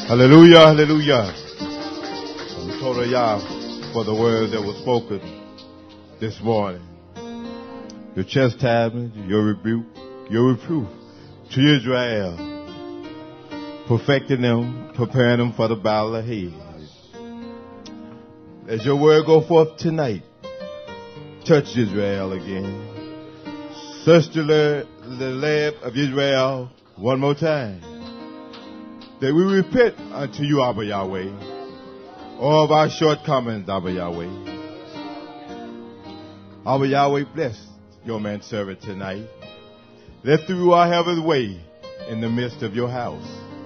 Hallelujah, hallelujah. I'm total Yah for the word that was spoken this morning. Your chastisement, your rebuke, your reproof to Israel, perfecting them, preparing them for the battle ahead. As your word go forth tonight, touch Israel again. Search the land of Israel one more time. That we repent unto you, Abba Yahweh, all of our shortcomings, Abba Yahweh. Abba Yahweh, bless your manservant tonight. Let the Ruach have his way in the midst of your house.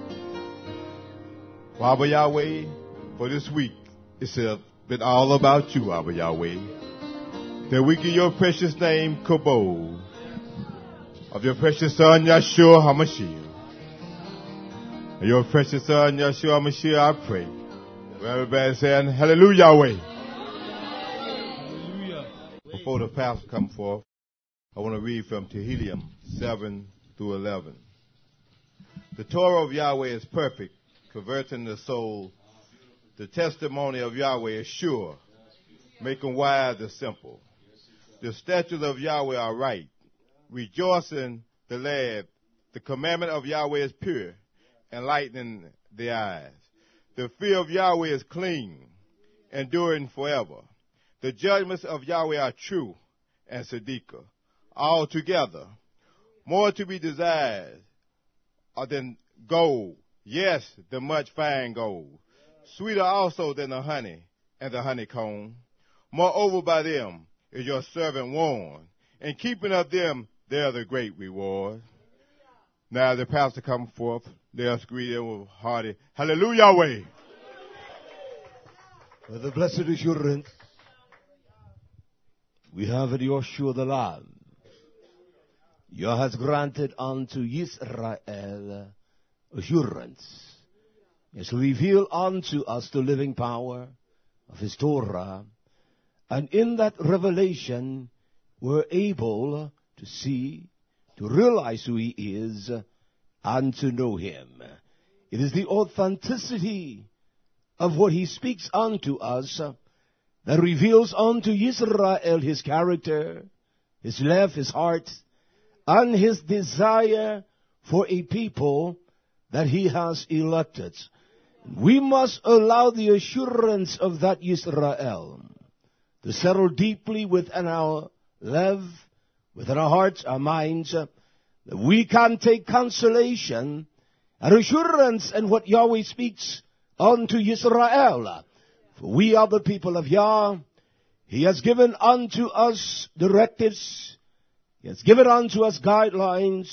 Abba Yahweh, for this week, it's been all about you, Abba Yahweh. That we give your precious name, Kabod, of your precious son, Yahshua HaMashiach. Your precious son, Yahshua HaMashiach, I pray. Everybody saying, hallelujah, Yahweh. Hallelujah. Before the pastor come forth, I want to read from Tehillim 7 through 11. The Torah of Yahweh is perfect, converting the soul. The testimony of Yahweh is sure, making wise the simple. The statutes of Yahweh are right, rejoicing the land. The commandment of Yahweh is pure, enlightening the eyes. The fear of Yahweh is clean, enduring forever. The judgments of Yahweh are true and tzedakah, altogether. More to be desired than gold, yes, the much fine gold. Sweeter also than the honey and the honeycomb. Moreover by them is your servant warned. In keeping of them, there is a great reward. Now the pastor come forth. Let us greet him with hearty hallelujah, Yahweh. With the blessed assurance, we have in Yahshua the Lamb. Yah has granted unto Israel assurance. Has revealed unto us the living power of his Torah. And in that revelation, we're able to see, to realize who he is, and to know him. It is the authenticity of what he speaks unto us that reveals unto Israel his character, his love, his heart, and his desire for a people that he has elected. We must allow the assurance of that Israel to settle deeply within our love, within our hearts, our minds, that we can take consolation and assurance in what Yahweh speaks unto Israel. For we are the people of Yah. He has given unto us directives. He has given unto us guidelines.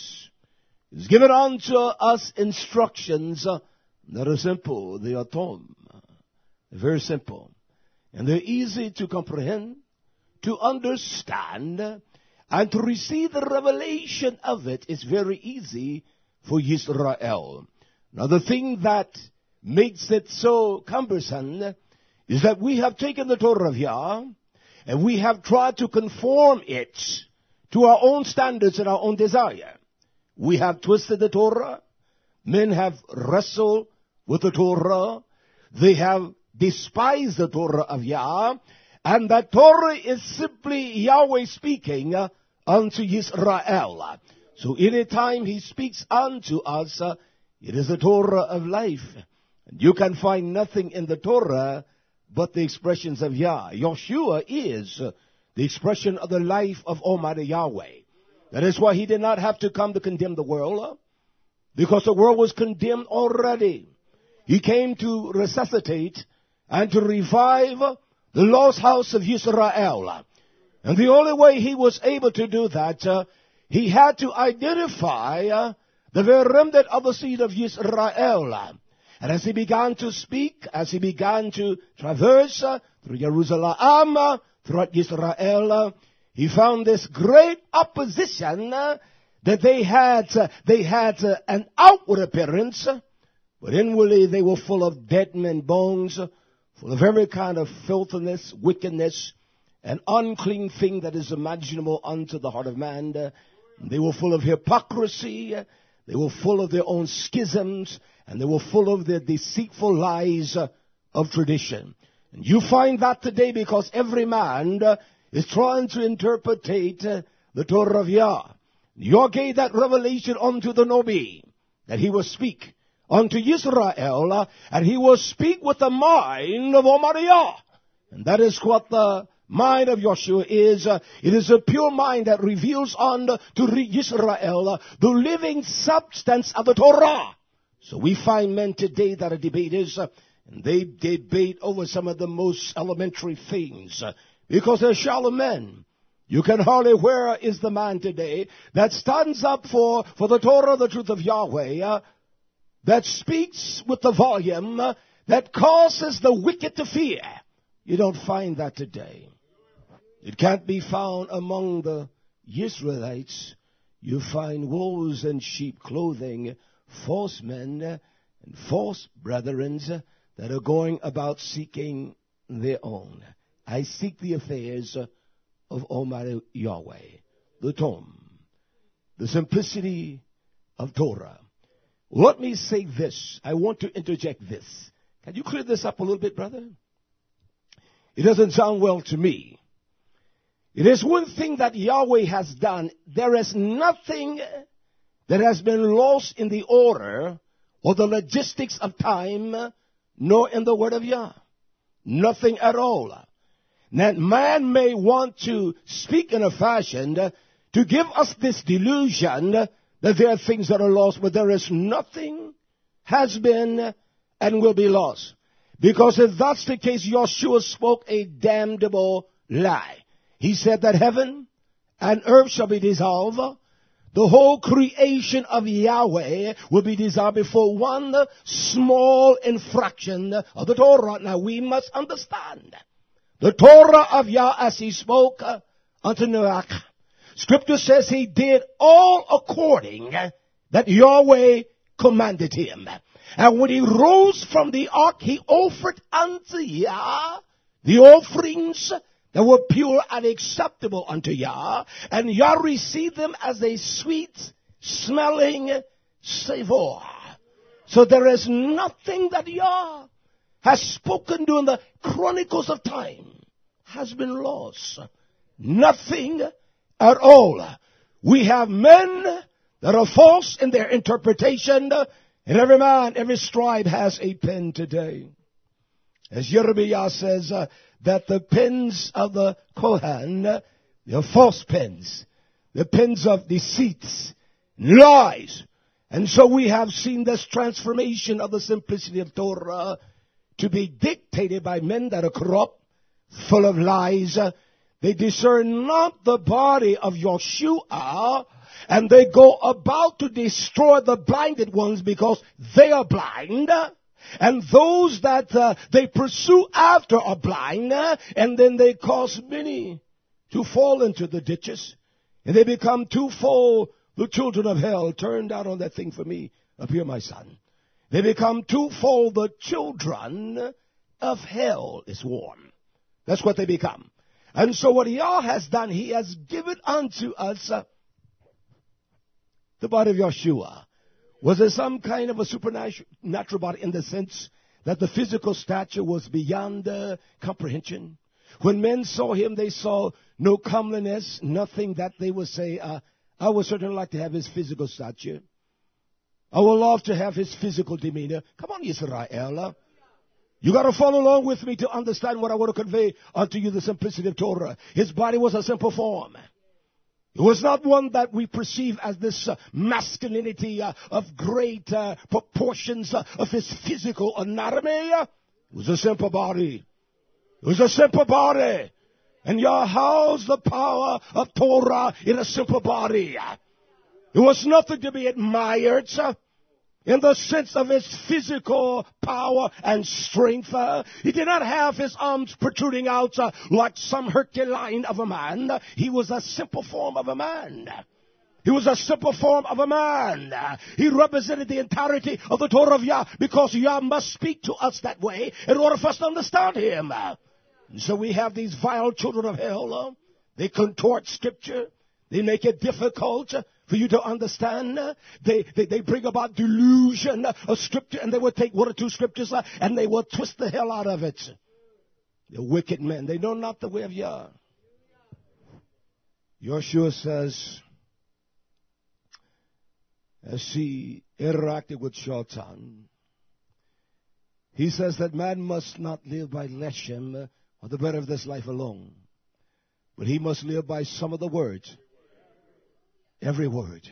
He has given unto us instructions that are simple. They are tom. They're very simple. And they're easy to comprehend, to understand, and to receive the revelation of it is very easy for Israel. Now the thing that makes it so cumbersome is that we have taken the Torah of Yah and we have tried to conform it to our own standards and our own desire. We have twisted the Torah. Men have wrestled with the Torah. They have despised the Torah of Yah. And that Torah is simply Yahweh speaking unto Israel. So anytime he speaks unto us, it is the Torah of life. And you can find nothing in the Torah but the expressions of Yah. Yahshua is the expression of the life of Almighty Yahweh. That is why he did not have to come to condemn the world, because the world was condemned already. He came to resuscitate and to revive the lost house of Israel. And the only way he was able to do that, he had to identify the very remnant of the seed of Israel. And as he began to speak, as he began to traverse through Jerusalem, throughout Israel, he found this great opposition that they had an outward appearance, but inwardly they were full of dead men bones, full of every kind of filthiness, wickedness, an unclean thing that is imaginable unto the heart of man. They were full of hypocrisy. They were full of their own schisms, and they were full of their deceitful lies of tradition. And you find that today because every man is trying to interpretate the Torah of Yah. Yah gave that revelation unto the Nabi, that he will speak unto Israel, and he will speak with the mind of Almighty Yah. And that is what the mind of Yeshua is. It is a pure mind that reveals unto Israel the living substance of the Torah. So we find men today that are debaters, and they debate over some of the most elementary things, because they're shallow men. You can hardly, where is the man today that stands up for the Torah, the truth of Yahweh, that speaks with the volume, that causes the wicked to fear? You don't find that today. It can't be found among the Israelites. You find wolves in sheep clothing, false men and false brethren that are going about seeking their own. I seek the affairs of Almighty Yahweh, the Tom, the simplicity of Torah. Let me say this. I want to interject this. Can you clear this up a little bit, brother? It doesn't sound well to me. It is one thing that Yahweh has done. There is nothing that has been lost in the order or the logistics of time, nor in the word of Yah. Nothing at all. That man may want to speak in a fashion to give us this delusion that there are things that are lost, but there is nothing has been and will be lost. Because if that's the case, Yeshua spoke a damnable lie. He said that heaven and earth shall be dissolved. The whole creation of Yahweh will be dissolved before one small infraction of the Torah. Now we must understand. The Torah of Yah, as he spoke unto Noach, Scripture says he did all according that Yahweh commanded him. And when he rose from the ark, he offered unto Yah the offerings that were pure and acceptable unto Yah. And Yah received them as a sweet-smelling savor. So there is nothing that Yah has spoken during the chronicles of time has been lost. Nothing at all. We have men that are false in their interpretation, and every man, every scribe has a pen today. As Jeremiah says, that the pens of the Kohan, they're false pens. The pens of deceits, lies. And so we have seen this transformation of the simplicity of Torah to be dictated by men that are corrupt, full of lies. They discern not the body of Yeshua, and they go about to destroy the blinded ones because they are blind. And those that they pursue after are blind, and then they cause many to fall into the ditches. And they become twofold the children of hell. Turn down on that thing for me. Up here, my son. They become twofold the children of hell is warm. That's what they become. And so what Yah has done, he has given unto us the body of Yeshua. Was there some kind of a supernatural body in the sense that the physical stature was beyond comprehension? When men saw him, they saw no comeliness, nothing that they would say, I would certainly like to have his physical stature. I would love to have his physical demeanor. Come on, Israel. You got to follow along with me to understand what I want to convey unto you, the simplicity of Torah. His body was a simple form. It was not one that we perceive as this masculinity of great proportions of his physical anatomy. It was a simple body. It was a simple body. And Yah housed the power of Torah in a simple body. It was nothing to be admired in the sense of his physical power and strength. He did not have his arms protruding out like some Herculean of a man. He was a simple form of a man. He was a simple form of a man. He represented the entirety of the Torah of Yah, because Yah must speak to us that way in order for us to understand him. And so we have these vile children of hell. They contort Scripture. They make it difficult for you to understand. They bring about delusion of Scripture, and they will take one or two scriptures and they will twist the hell out of it. The wicked men, they know not the way of Yah. Joshua says, as he interacted with Shaitan, he says that man must not live by leshem, or the bread of this life alone, but he must live by some of the words. Every word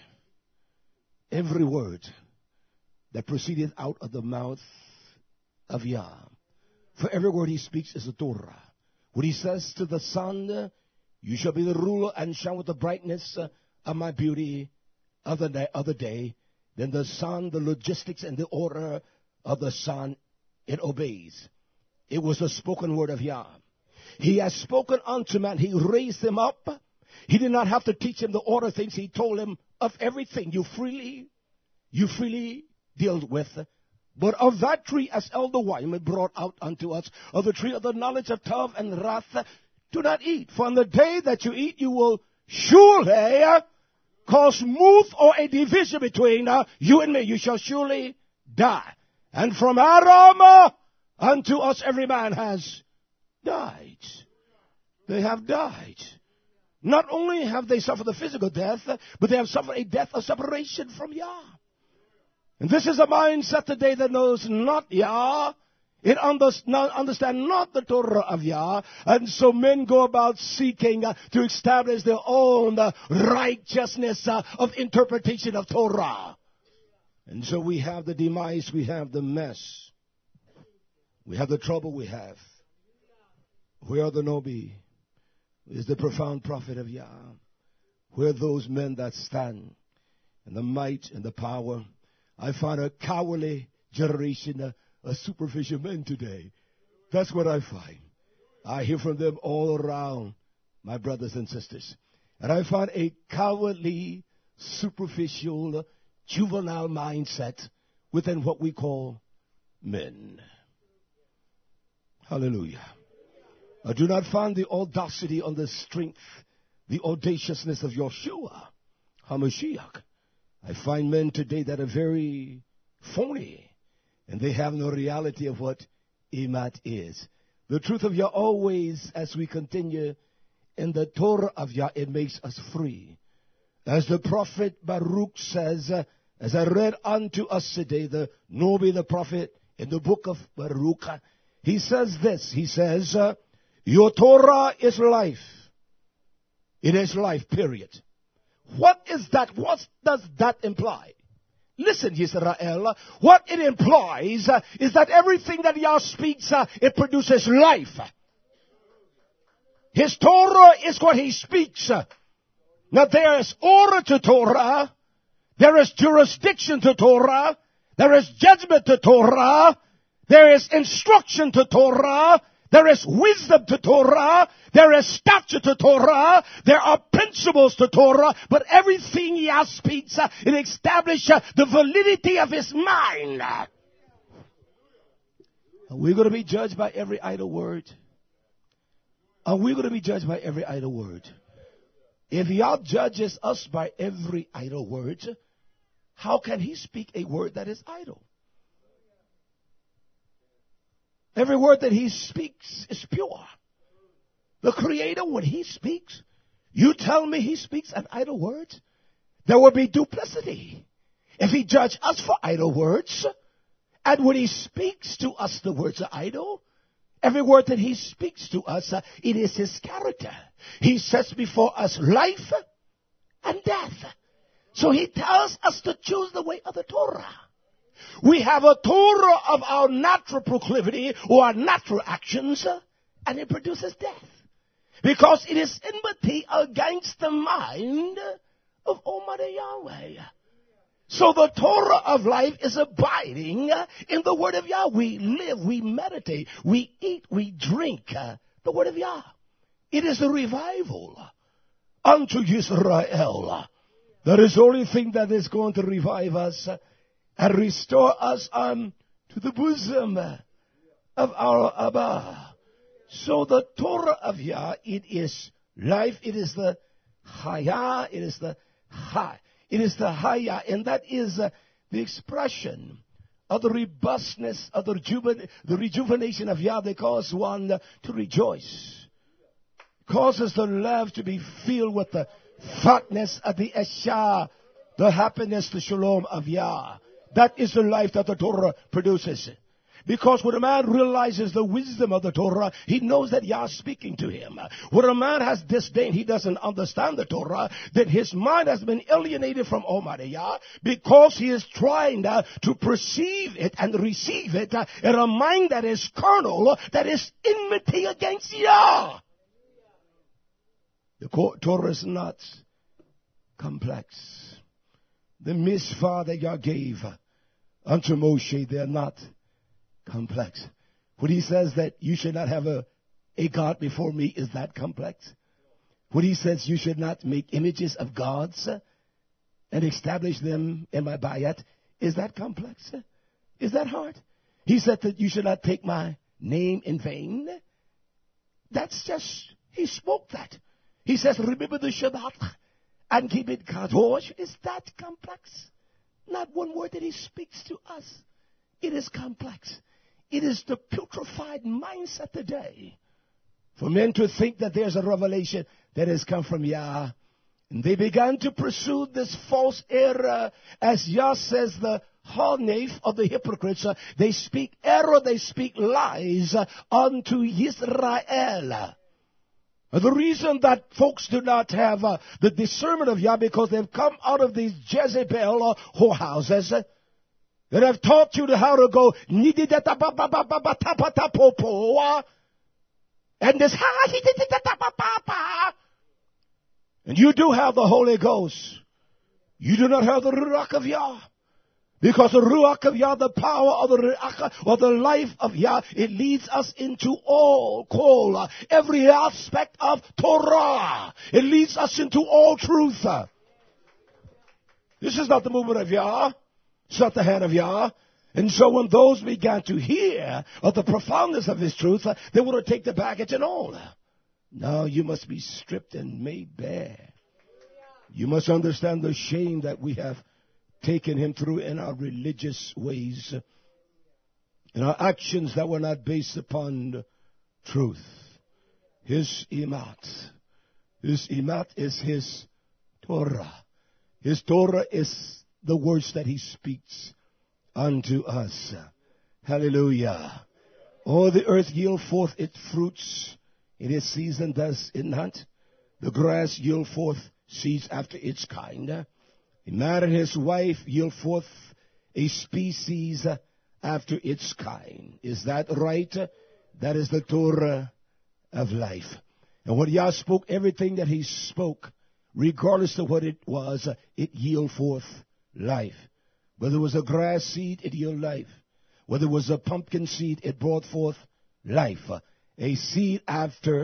that proceeded out of the mouth of Yah. For every word he speaks is a Torah. When he says to the sun, you shall be the ruler and shine with the brightness of my beauty of the day, then the sun, the logistics and the order of the sun, it obeys. It was a spoken word of Yah. He has spoken unto man. He raised him up. He did not have to teach him the order things. He told him of everything you freely dealt with. But of that tree, as Elder Wyman brought out unto us, of the tree of the knowledge of Tov and Wrath, do not eat. For on the day that you eat, you will surely cause mooth or a division between you and me. You shall surely die. And from Adam unto us every man has died. They have died. Not only have they suffered the physical death, but they have suffered a death of separation from Yah. And this is a mindset today that knows not Yah. It understand not the Torah of Yah. And so men go about seeking to establish their own righteousness of interpretation of Torah. And so we have the demise, we have the mess. We have the trouble we have. Where are the Nobi? Is the profound prophet of Yah. Where are those men that stand in the might and the power? I find a cowardly generation of superficial men today. That's what I find. I hear from them all around, my brothers and sisters. And I find a cowardly, superficial, juvenile mindset within what we call men. Hallelujah. I do not find the audacity on the strength, the audaciousness of Yeshua HaMashiach. I find men today that are very phony, and they have no reality of what Emat is. The truth of Yah always, as we continue in the Torah of Yah, it makes us free. As the prophet Baruch says, as I read unto us today, the Nobi, the prophet, in the book of Baruch, he says this, he says, your Torah is life. It is life, period. What is that? What does that imply? Listen, Yisrael, what it implies is that everything that Yah speaks, it produces life. His Torah is what he speaks. Now there is order to Torah. There is jurisdiction to Torah. There is judgment to Torah. There is instruction to Torah. There is wisdom to Torah. There is statute to Torah. There are principles to Torah. But everything Yah speaks, it establishes the validity of his mind. Are we going to be judged by every idle word? Are we going to be judged by every idle word? If Yah judges us by every idle word, how can he speak a word that is idle? Every word that he speaks is pure. The Creator, when he speaks, you tell me he speaks an idle word? There will be duplicity. If he judged us for idle words, and when he speaks to us the words are idle, every word that he speaks to us, it is his character. He sets before us life and death. So he tells us to choose the way of the Torah. We have a Torah of our natural proclivity or our natural actions, and it produces death. Because it is enmity against the mind of Almighty Yahweh. So the Torah of life is abiding in the Word of Yah. We live, we meditate, we eat, we drink the Word of Yah. It is a revival unto Israel. That is the only thing that is going to revive us and restore us unto the bosom of our Abba. So the Torah of Yah, it is life, it is the Chaya, it is the Chai. It is the Haya, and that is the expression of the robustness, of the rejuvenation of Yah that causes one to rejoice. Causes the love to be filled with the fatness of the Eshah, the happiness, the shalom of Yah. That is the life that the Torah produces. Because when a man realizes the wisdom of the Torah, he knows that Yah is speaking to him. When a man has disdain, he doesn't understand the Torah, then his mind has been alienated from Almighty Yah because he is trying to perceive it and receive it in a mind that is carnal, that is enmity against Yah. The Torah is not complex. The mitzvah that Yah gave unto Moshe, they are not complex. When he says that you should not have a God before me, is that complex? When he says you should not make images of gods and establish them in my bayat, is that complex? Is that hard? He said that you should not take my name in vain. That's just, he spoke that. He says, remember the Shabbat and keep it kadosh. Is that complex? Not one word that he speaks to us. It is complex. It is the putrefied mindset today for men to think that there's a revelation that has come from Yah. And they began to pursue this false error. As Yah says, the harnef of the hypocrites, they speak error, they speak lies unto Israel. The reason that folks do not have the discernment of Yah, because they've come out of these Jezebel whorehouses that have taught you how to go and this and you do have the Holy Ghost. You do not have the Ruach of Yah. Because the Ruach of Yah, the power of the Ruach, or the life of Yah, it leads us into all, every aspect of Torah. It leads us into all truth. This is not the movement of Yah. It's not the hand of Yah. And so when those began to hear of the profoundness of His truth, they would take the baggage and all. Now you must be stripped and made bare. You must understand the shame that we have taken Him through in our religious ways, in our actions that were not based upon truth. His imat. His imat is His Torah. His Torah is the words that He speaks unto us. Hallelujah. All the earth yield forth its fruits in its season, does it not? The grass yield forth seeds after its kind. A man and his wife yield forth a species after its kind. Is that right? That is the Torah of life. And when Yah spoke, everything that He spoke, regardless of what it was, it yield forth life. Whether it was a grass seed, it yield life. Whether it was a pumpkin seed, it brought forth life. A seed after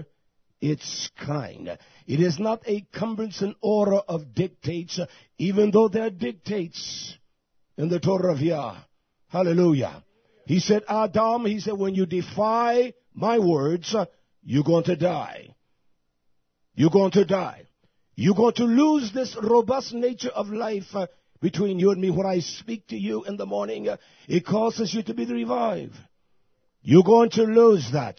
its kind. It is not a cumbersome order of dictates, even though there are dictates in the Torah of Yah. Hallelujah. He said, Adam, He said, when you defy my words, you're going to die. You're going to die. You're going to lose this robust nature of life between you and me. When I speak to you in the morning, it causes you to be revived. You're going to lose that.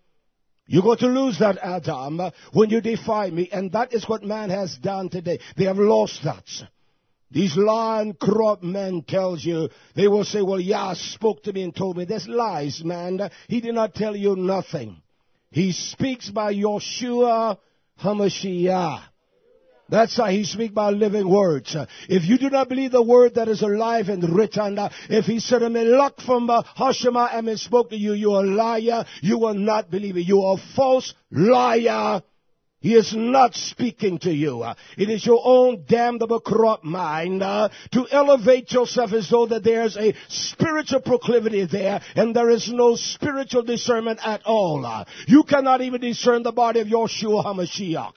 You're going to lose that, Adam, when you defy me. And that is what man has done today. They have lost that. These lion crop men tells you, they will say, well, Yah spoke to me and told me. That's lies, man. He did not tell you nothing. He speaks by Yeshua HaMashiach. That's how He speaks by living words. If you do not believe the word that is alive and written, if He said a melach from Hashema and spoke to you, you are a liar. You will not believe it. You are a false liar. He is not speaking to you. It is your own damnable corrupt mind to elevate yourself as though that there's a spiritual proclivity there and there is no spiritual discernment at all. You cannot even discern the body of Yeshua HaMashiach.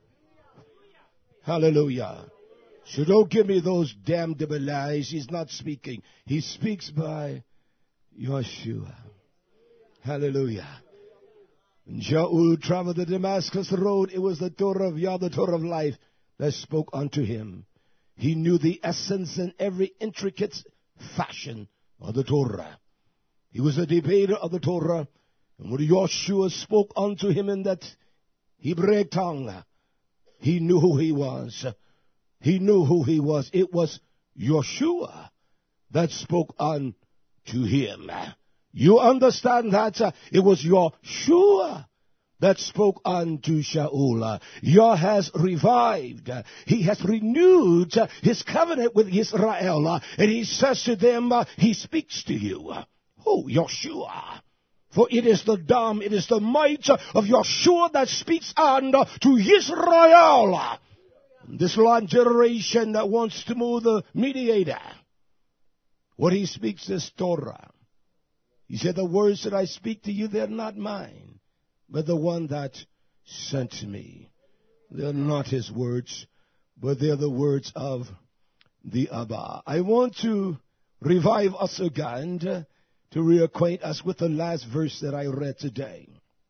Hallelujah. So don't give me those damnable lies. He's not speaking. He speaks by Yeshua. Hallelujah. When Shaul traveled the Damascus road, it was the Torah of Yah, the Torah of life, that spoke unto him. He knew the essence and every intricate fashion of the Torah. He was a debater of the Torah. And when Joshua spoke unto him in that Hebrew tongue, he knew who he was. He knew who he was. It was Joshua that spoke unto him. You understand that? It was Joshua that spoke unto Shaul. Yah has revived. He has renewed his covenant with Israel. And he says to them, he speaks to you. Oh, Joshua. For it is the dam, it is the might of Joshua that speaks unto Israel. This long generation that wants to move the mediator. What he speaks is Torah. He said, the words that I speak to you, they're not mine, but the one that sent me. They're not his words, but they're the words of the Abba. I want to revive us again to reacquaint us with the last verse that I read today.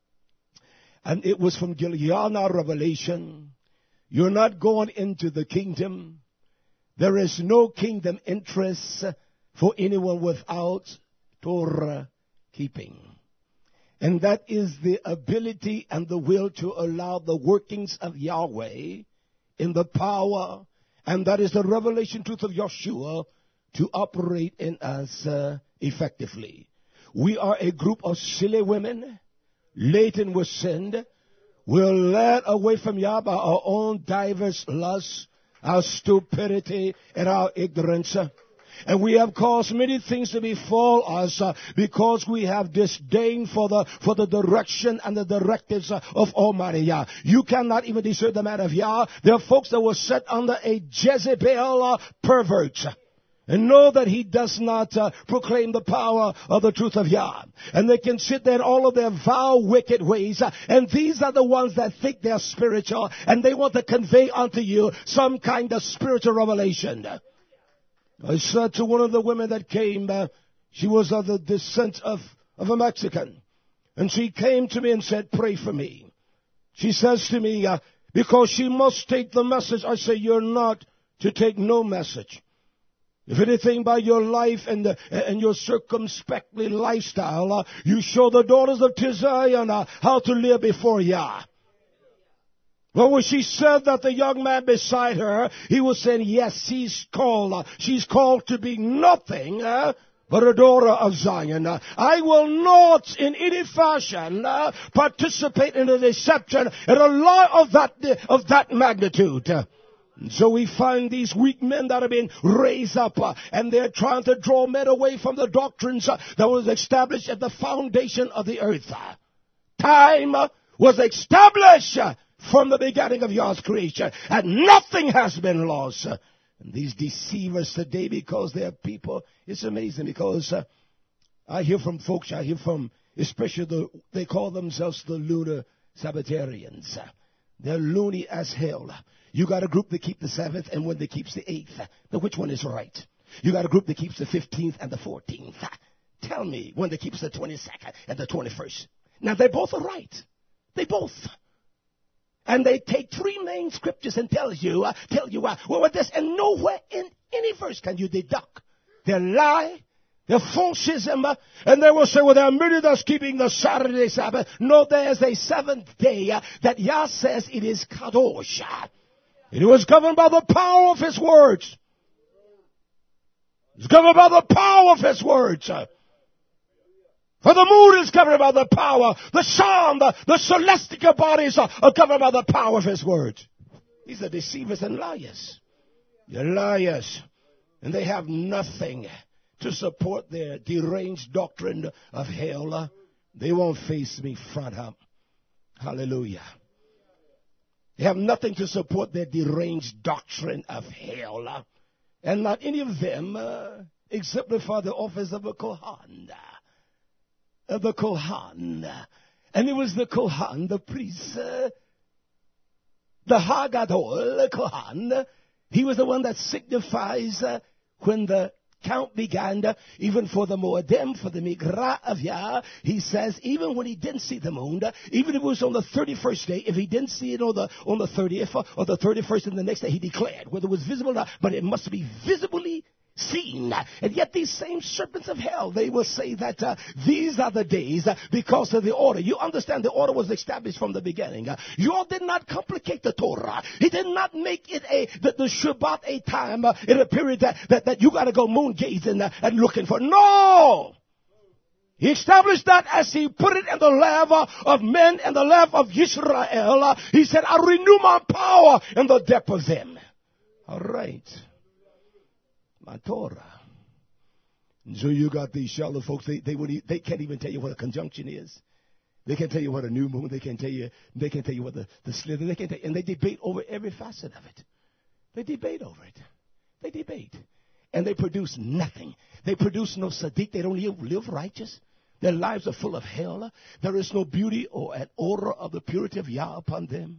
And it was from Giliana Revelation. You're not going into the kingdom. There is no kingdom interest for anyone without Torah keeping. And that is the ability and the will to allow the workings of Yahweh in the power, and that is the revelation truth of Yeshua, to operate in us effectively. We are a group of silly women, laden with sin. We're led away from Yah by our own diverse lusts, our stupidity, and our ignorance. And we have caused many things to befall us because we have disdain for the direction and the directives of Almighty Yah. You cannot even discern the man of Yah. There are folks that were set under a Jezebel pervert. And know that he does not proclaim the power of the truth of Yah. And they can sit there in all of their vile, wicked ways. And these are the ones that think they're spiritual. And they want to convey unto you some kind of spiritual revelation. I said to one of the women that came, she was of the descent of a Mexican. And she came to me and said, pray for me. She says to me, because she must take the message. I say, you're not to take no message. If anything, by your life and your circumspectly lifestyle, you show the daughters of Zion how to live before Yah. Well, when she said that, the young man beside her, he was saying, yes, she's called to be nothing but a daughter of Zion. I will not in any fashion participate in a deception and a lie of that magnitude. So we find these weak men that have been raised up and they're trying to draw men away from the doctrines that was established at the foundation of the earth. Time was established from the beginning of Yah's creation, and nothing has been lost. And these deceivers today, because they're people, it's amazing, because I hear from folks, especially they call themselves the lunar Sabbatarians. They're loony as hell. You got a group that keeps the 7th and one that keeps the 8th. Now, which one is right? You got a group that keeps the 15th and the 14th. Tell me one that keeps the 22nd and the 21st. Now, they both are right. They both. And they take 3 main scriptures and tell you well, this, and nowhere in any verse can you deduct their lie, their falsism, and they will say, well, there are many that's keeping the Saturday Sabbath. No, there's a 7th day that Yah says it is Kadosh. It was governed by the power of His words. It's governed by the power of His words. For the moon is governed by the power. The sun, the celestial bodies are governed by the power of His words. These are deceivers and liars. They're liars. And they have nothing to support their deranged doctrine of hell. They won't face me front up. Hallelujah. They have nothing to support their deranged doctrine of hell. And not any of them exemplify the office of a Kohan. The Kohan. And it was the Kohan, the priest, the Hagadol, the Kohan. He was the one that signifies when the count began, even for the Moedim, for the Migrah of Yah, he says, even when he didn't see the moon, even if it was on the 31st day, if he didn't see it on the 30th or the 31st and the next day, he declared, whether it was visible or not, but it must be visibly seen. And yet these same serpents of hell, they will say that these are the days because of the order. You understand the order was established from the beginning. You all did not complicate the Torah. He did not make it the Shabbat a time in a period that you got to go moon gazing and looking for. No! He established that as he put it in the lap of men and the lap of Israel. He said, I renew my power in the depth of them. All right. My Torah. And so you got these shallow folks, they can't even tell you what a conjunction is. They can't tell you what a new moon, they can't tell you what the slither, and they debate over every facet of it. They debate over it. They debate. And they produce nothing. They produce no sadiq. They don't live righteous. Their lives are full of hell. There is no beauty or an order of the purity of Yah upon them.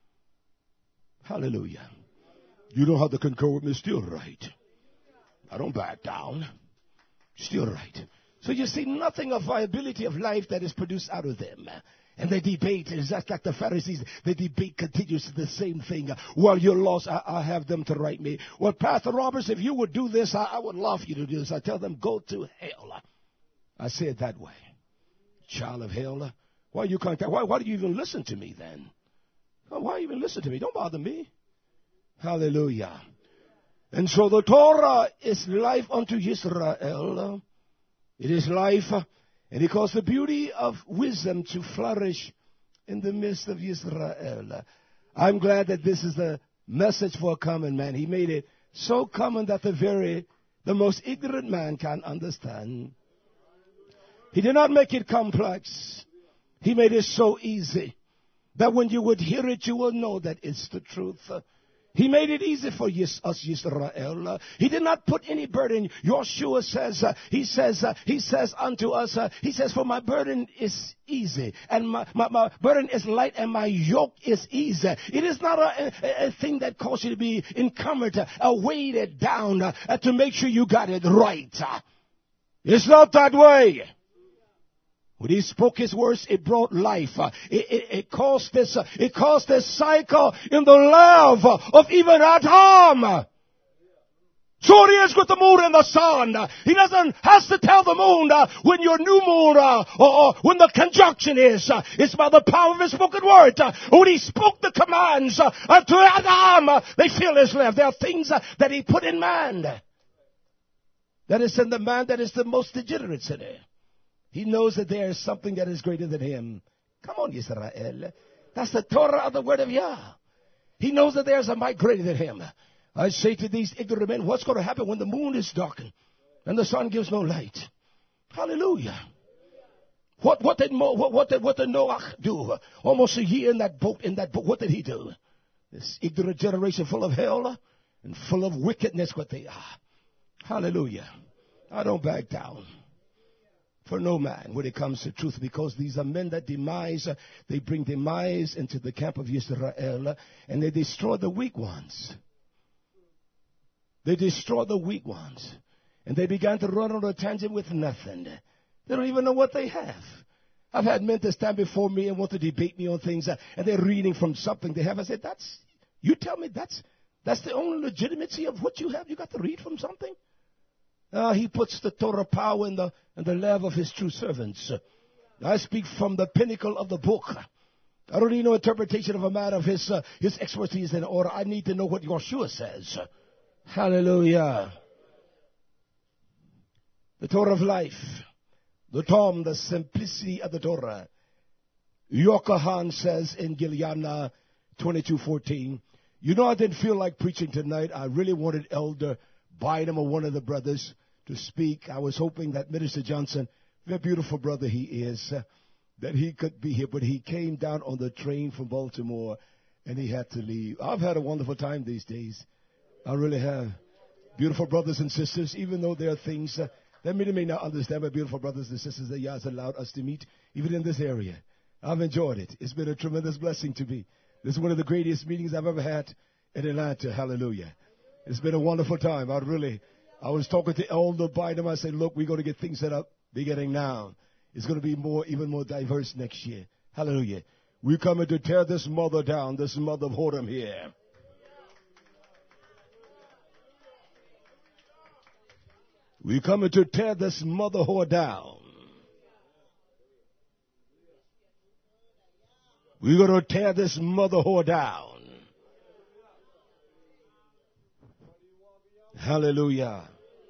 Hallelujah. You don't have to concur with me, still right. I don't back down. Still right. So you see nothing of viability of life that is produced out of them. And they debate. It's just like the Pharisees. They debate continuously the same thing. Well, you're lost. I have them to write me. Well, Pastor Roberts, if you would do this, I would love you to do this. I tell them, go to hell. I say it that way. Child of hell. Why you contact? Why do you even listen to me then? Why even listen to me? Don't bother me. Hallelujah. And so the Torah is life unto Israel. It is life, and it caused the beauty of wisdom to flourish in the midst of Israel. I'm glad that this is the message for a common man. He made it so common that the most ignorant man can understand. He did not make it complex. He made it so easy that when you would hear it, you will know that it's the truth. He made it easy for us, Israel. He did not put any burden. Joshua says, he says unto us, he says, for my burden is easy, and my burden is light, and my yoke is easy. It is not a thing that causes you to be encumbered, weighted down, to make sure you got it right. It's not that way. When he spoke his words, it brought life. It caused this cycle in the love of even Adam. So it is with the moon and the sun. He has to tell the moon when your new moon or when the conjunction is. It's by the power of his spoken word. When he spoke the commands to Adam, they feel his love. There are things that he put in man. That is in the man that is the most degenerate sinner. He knows that there is something that is greater than him. Come on, Israel. That's the Torah of the word of Yah. He knows that there's a might greater than him. I say to these ignorant men, what's going to happen when the moon is darkened and the sun gives no light? Hallelujah. What did Noah do? Almost a year in that boat. What did he do? This ignorant generation full of hell and full of wickedness, what they are. Hallelujah. I don't back down for no man when it comes to truth, because these are men that they bring demise into the camp of Israel, and they destroy the weak ones. They destroy the weak ones. And they began to run on a tangent with nothing. They don't even know what they have. I've had men that stand before me and want to debate me on things, and they're reading from something they have. I said, you tell me that's the only legitimacy of what you have? You got to read from something? He puts the Torah power in the love of his true servants. I speak from the pinnacle of the book. I don't need no interpretation of a man of his expertise in order. I need to know what Yeshua says. Hallelujah. The Torah of life. The Tom, the simplicity of the Torah. Yochanan says in Gilead 22:14, I didn't feel like preaching tonight. I really wanted Elder Bynum or one of the brothers to speak. I was hoping that Minister Johnson, the beautiful brother he is, that he could be here, but he came down on the train from Baltimore and he had to leave. I've had a wonderful time these days. I really have. Beautiful brothers and sisters, even though there are things that many may not understand, but beautiful brothers and sisters that Yah has allowed us to meet, even in this area. I've enjoyed it. It's been a tremendous blessing to me. This is one of the greatest meetings I've ever had in Atlanta. Hallelujah. It's been a wonderful time. I was talking to Elder Bynum. I said, look, we're going to get things set up beginning now. It's going to be even more diverse next year. Hallelujah. We're coming to tear this mother down, this mother of whoredom here. We're coming to tear this mother whore down. We're going to tear this mother whore down. Hallelujah.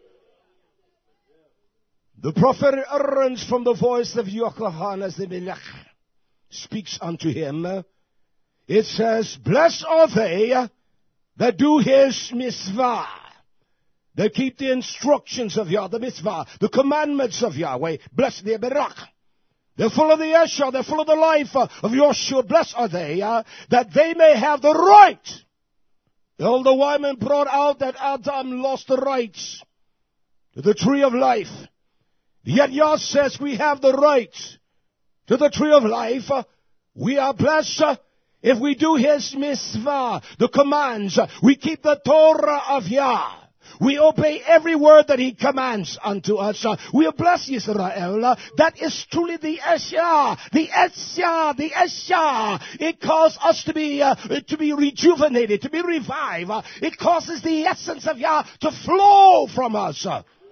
The prophetic utterance from the voice of Yochanan the Melech speaks unto him. It says, blessed are they that do his mitzvah, that keep the instructions of Yahweh, the mitzvah, the commandments of Yahweh. Blessed they berach. They're full of the Yeshua, they're full of the life of Yeshua. Blessed are they that they may have the right. The elder Wyman brought out that Adam lost the rights to the tree of life. Yet Yah says we have the right to the tree of life. We are blessed if we do his mitzvah, the commands. We keep the Torah of Yah. We obey every word that he commands unto us. We are blessed, Israel. That is truly the Eshyah. The Eshyah. The Eshyah. It causes us to be rejuvenated, to be revived. It causes the essence of Yah to flow from us.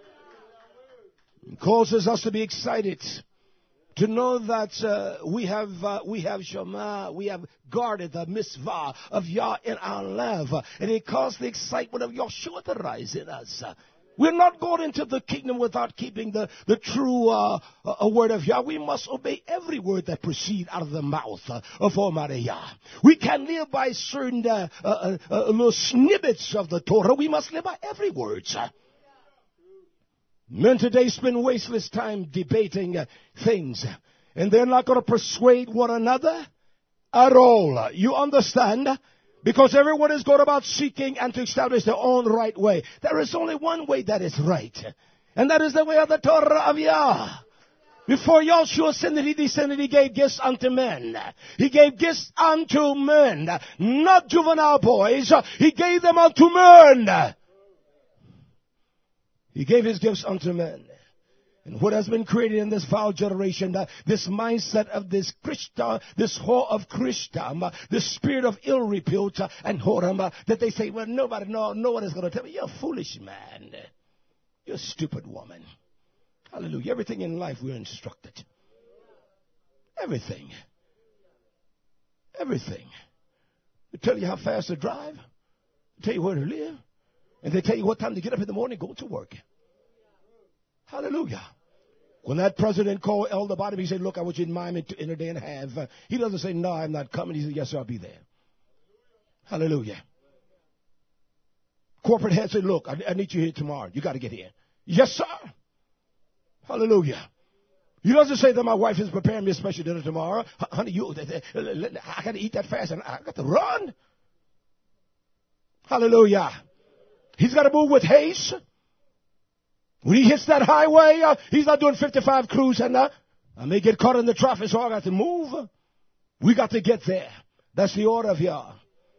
It causes us to be excited, to know that we have Shema, we have guarded the mitzvah of Yah in our life, and it caused the excitement of Yeshua to rise in us. We're not going into the kingdom without keeping the true word of Yah. We must obey every word that proceeds out of the mouth of Almighty Yah. We can live by certain little snippets of the Torah. We must live by every word. Men today spend wasteless time debating things, and they're not going to persuade one another at all. You understand? Because everyone is going about seeking and to establish their own right way. There is only one way that is right, and that is the way of the Torah of Yah. Before Yahshua ascended, he descended, he gave gifts unto men. He gave gifts unto men, not juvenile boys. He gave them unto men. He gave his gifts unto men. And what has been created in this foul generation, this mindset of this Christa, this whore of Christa, this spirit of ill repute and whoredom, that they say, well, no one is going to tell me. You're a foolish man. You're a stupid woman. Hallelujah. Everything in life we're instructed. Everything. Everything. They tell you how fast to drive. They tell you where to live. And they tell you what time to get up in the morning and go to work. Hallelujah. When that president called Elder Bynum, he said, look, I want you in Miami in a day and a half. He doesn't say, no, I'm not coming. He said, yes, sir, I'll be there. Hallelujah. Corporate head said, look, I need you here tomorrow. You got to get here. Yes, sir. Hallelujah. He doesn't say that my wife is preparing me a special dinner tomorrow. Honey, I got to eat that fast and I got to run. Hallelujah. He's got to move with haste. When he hits that highway, he's not doing 55 cruise and I may get caught in the traffic, so I got to move. We got to get there. That's the order of Yah.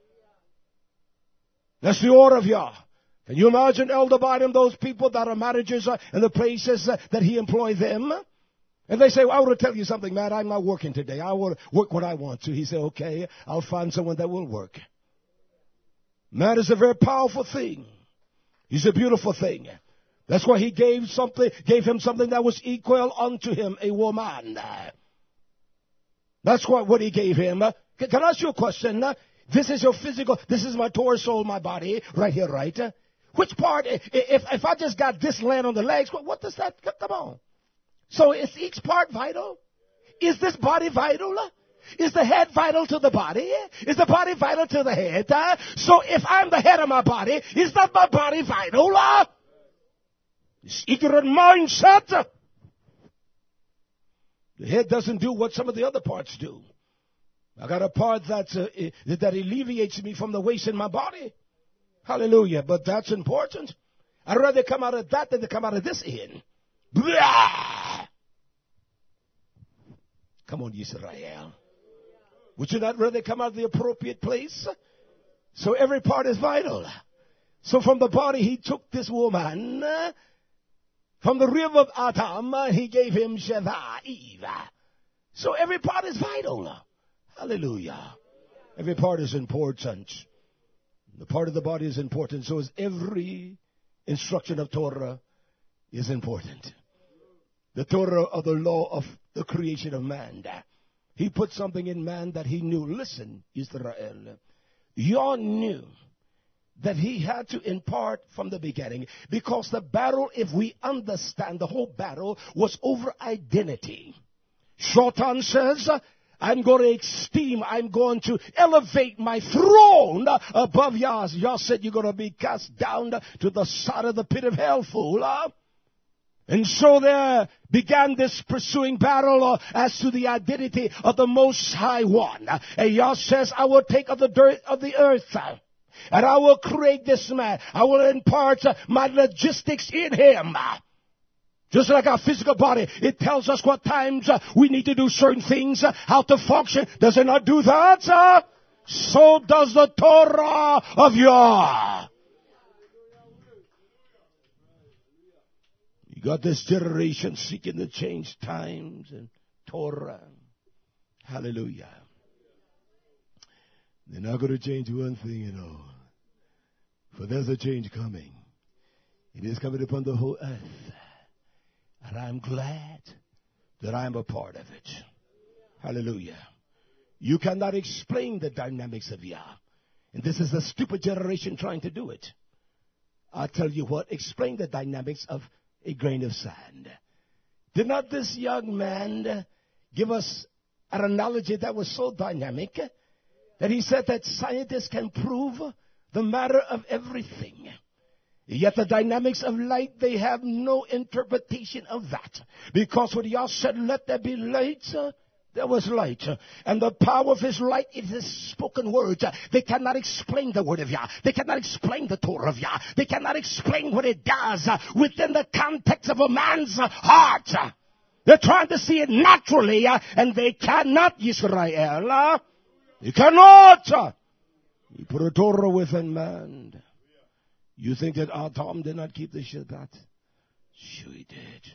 That's the order of Yah. Can you imagine Elder Bynum, those people that are managers in the places that he employed them? And they say, well, I want to tell you something, man. I'm not working today. I will work when I want to. He said, okay, I'll find someone that will work. Man is a very powerful thing. He's a beautiful thing. That's why he gave him something that was equal unto him, a woman. That's what he gave him. Can I ask you a question? This is your physical, this is my torso, my body, right here, right? Which part, if I just got this land on the legs, what does that, come on. So is each part vital? Is this body vital? Is the head vital to the body? Is the body vital to the head? So if I'm the head of my body, is not my body vital? This ignorant mindset. The head doesn't do what some of the other parts do. I got a part that alleviates me from the waste in my body. Hallelujah. But that's important. I'd rather come out of that than to come out of this end. Blah! Come on, Israel. Would you not rather come out of the appropriate place? So every part is vital. So from the body he took this woman. From the rib of Adam he gave him Sheva, Eve. So every part is vital. Hallelujah. Every part is important. The part of the body is important. So is every instruction of Torah is important. The Torah of the law of the creation of man. He put something in man that he knew. Listen, Israel. You knew that he had to impart from the beginning. Because the battle, if we understand, the whole battle was over identity. Shaitan says, I'm going to esteem, I'm going to elevate my throne above yours. Yah said you're going to be cast down to the side of the pit of hell, fool. And so there began this pursuing battle as to the identity of the Most High One. And Yah says, I will take of the dirt of the earth, and I will create this man. I will impart my logistics in him. Just like our physical body, it tells us what times we need to do certain things, how to function. Does it not do that? So does the Torah of Yah. You got this generation seeking to change times and Torah. Hallelujah. They're not going to change one thing, For there's a change coming. It is coming upon the whole earth. And I'm glad that I'm a part of it. Hallelujah. You cannot explain the dynamics of Yah. And this is a stupid generation trying to do it. I'll tell you what, explain the dynamics of a grain of sand. Did not this young man give us an analogy that was so dynamic that he said that scientists can prove the matter of everything? Yet the dynamics of light, they have no interpretation of that. Because when Yah said, let there be light, there was light. And the power of his light is his spoken words. They cannot explain the word of Yah. They cannot explain the Torah of Yah. They cannot explain what it does within the context of a man's heart. They're trying to see it naturally, and they cannot, Israel. You cannot. You put a Torah within man. You think that Adam did not keep the Shabbat? Sure he did.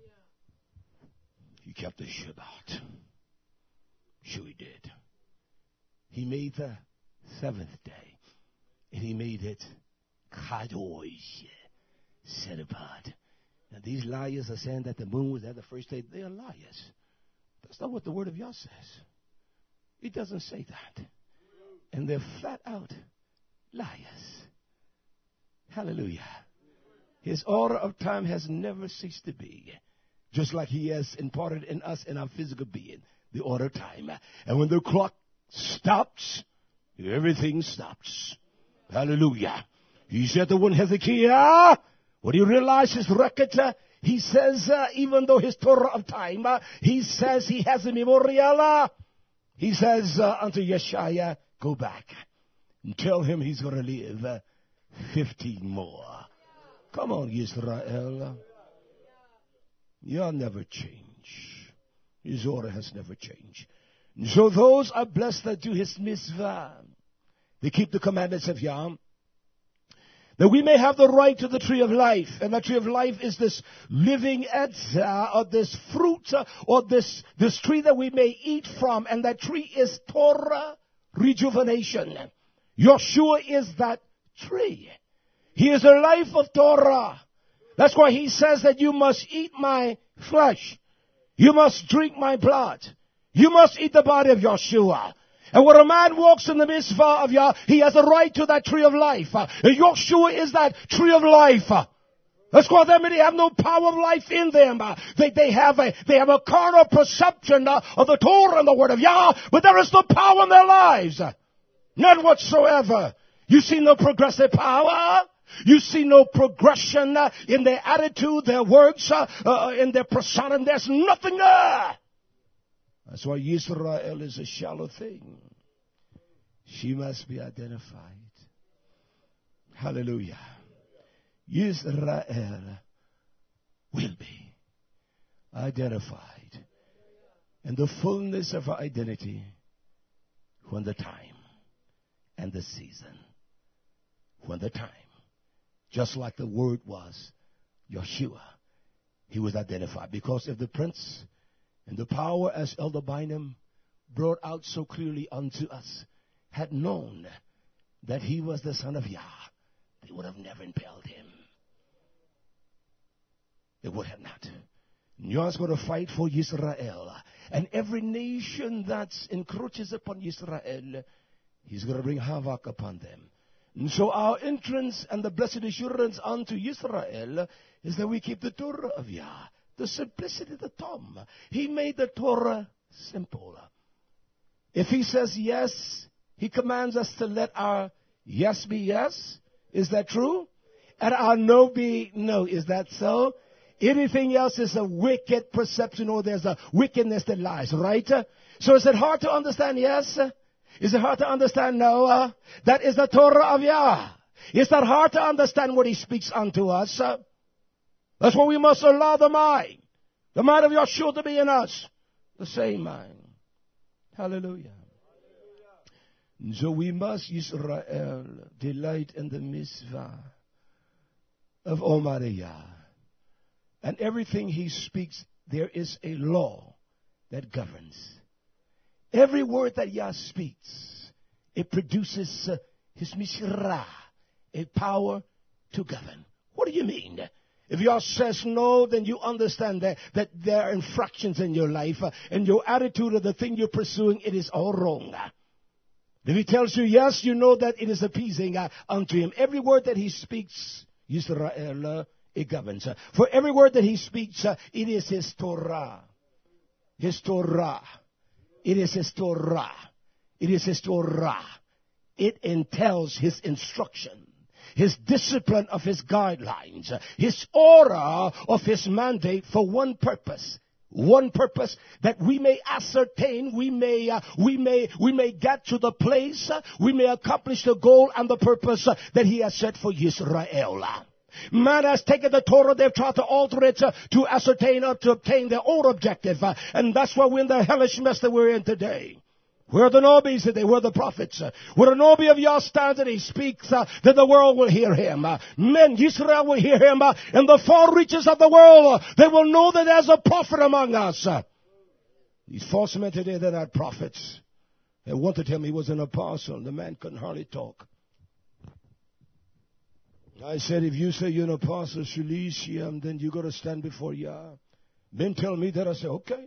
He kept the Shabbat. Sure he did. He made the seventh day. And he made it Kadosh, set apart. Now these liars are saying that the moon was there the first day. They are liars. That's not what the word of Yah says. It doesn't say that. And they're flat out liars. Hallelujah. His order of time has never ceased to be. Just like he has imparted in us in our physical being, the order of time. And when the clock stops, everything stops. Hallelujah. He said to one Hezekiah, when he realized his record, he says, even though his Torah of time, he says he has a memorial. He says unto Yeshaya, go back and tell him he's going to live 15 more. Come on, Israel. You'll never change. His order has never changed. And so those are blessed that do his mitzvah. They keep the commandments of Yah. That we may have the right to the tree of life. And the tree of life is this living etzah, or this fruit, or this tree that we may eat from. And that tree is Torah rejuvenation. Yeshua is that tree. He is the life of Torah. That's why he says that you must eat my flesh. You must drink my blood. You must eat the body of Yeshua. And when a man walks in the mitzvah of Yah, he has a right to that tree of life. Yeshua is that tree of life. That's why they have no power of life in them. They have a carnal perception of the Torah and the word of Yah, but there is no power in their lives. None whatsoever. You see no progressive power. You see no progression in their attitude, their works, in their persona. There's nothing there. That's why Israel is a shallow thing. She must be identified. Hallelujah. Israel will be identified. And the fullness of her identity when the time and the season. When the time just like the word was Yeshua. He was identified. Because if the prince and the power, as Elder Bynum brought out so clearly unto us, had known that he was the Son of Yah, they would have never impaled him. They would have not. Yah's going to fight for Israel. And every nation that encroaches upon Israel, he's going to bring havoc upon them. And so our entrance and the blessed assurance unto Israel is that we keep the Torah of Yah, the simplicity of the Tom. He made the Torah simple. If he says yes, he commands us to let our yes be yes. Is that true? And our no be no. Is that so? Anything else is a wicked perception, or there's a wickedness that lies, right? So is it hard to understand yes? Is it hard to understand no? That is the Torah of Yah. Is that hard to understand what he speaks unto us? That's why we must allow the mind of Yeshua to be in us. The same mind. Hallelujah. So we must, Israel, delight in the mitzvah of Almighty Yah. And everything he speaks, there is a law that governs. Every word that Yah speaks, it produces his mishra, a power to govern. What do you mean? If Yah says no, then you understand that there are infractions in your life, and your attitude of the thing you're pursuing, it is all wrong. If he tells you yes, you know that it is appeasing unto him. Every word that he speaks, Israel, it governs. For every word that he speaks, it is his Torah. His Torah. It is his Torah. It is his Torah. It entails his instruction, his discipline of his guidelines, his order of his mandate for one purpose. One purpose, that we may ascertain, we may get to the place, we may accomplish the goal and the purpose that he has set for Israel. Man has taken the Torah, they've tried to alter it to ascertain or to obtain their own objective. And that's why we're in the hellish mess that we're in today. Where the Nobis today, where the prophets, where the Nobi of Yah stands and he speaks, that the world will hear him. Men, Israel will hear him. In the far reaches of the world, they will know that there's a prophet among us. These false men today, they're not prophets. They want to tell me he was an apostle. The man couldn't hardly talk. I said, if you say you're an apostle, Shalishim, then you got to stand before Yah. Men tell me that. I say, okay.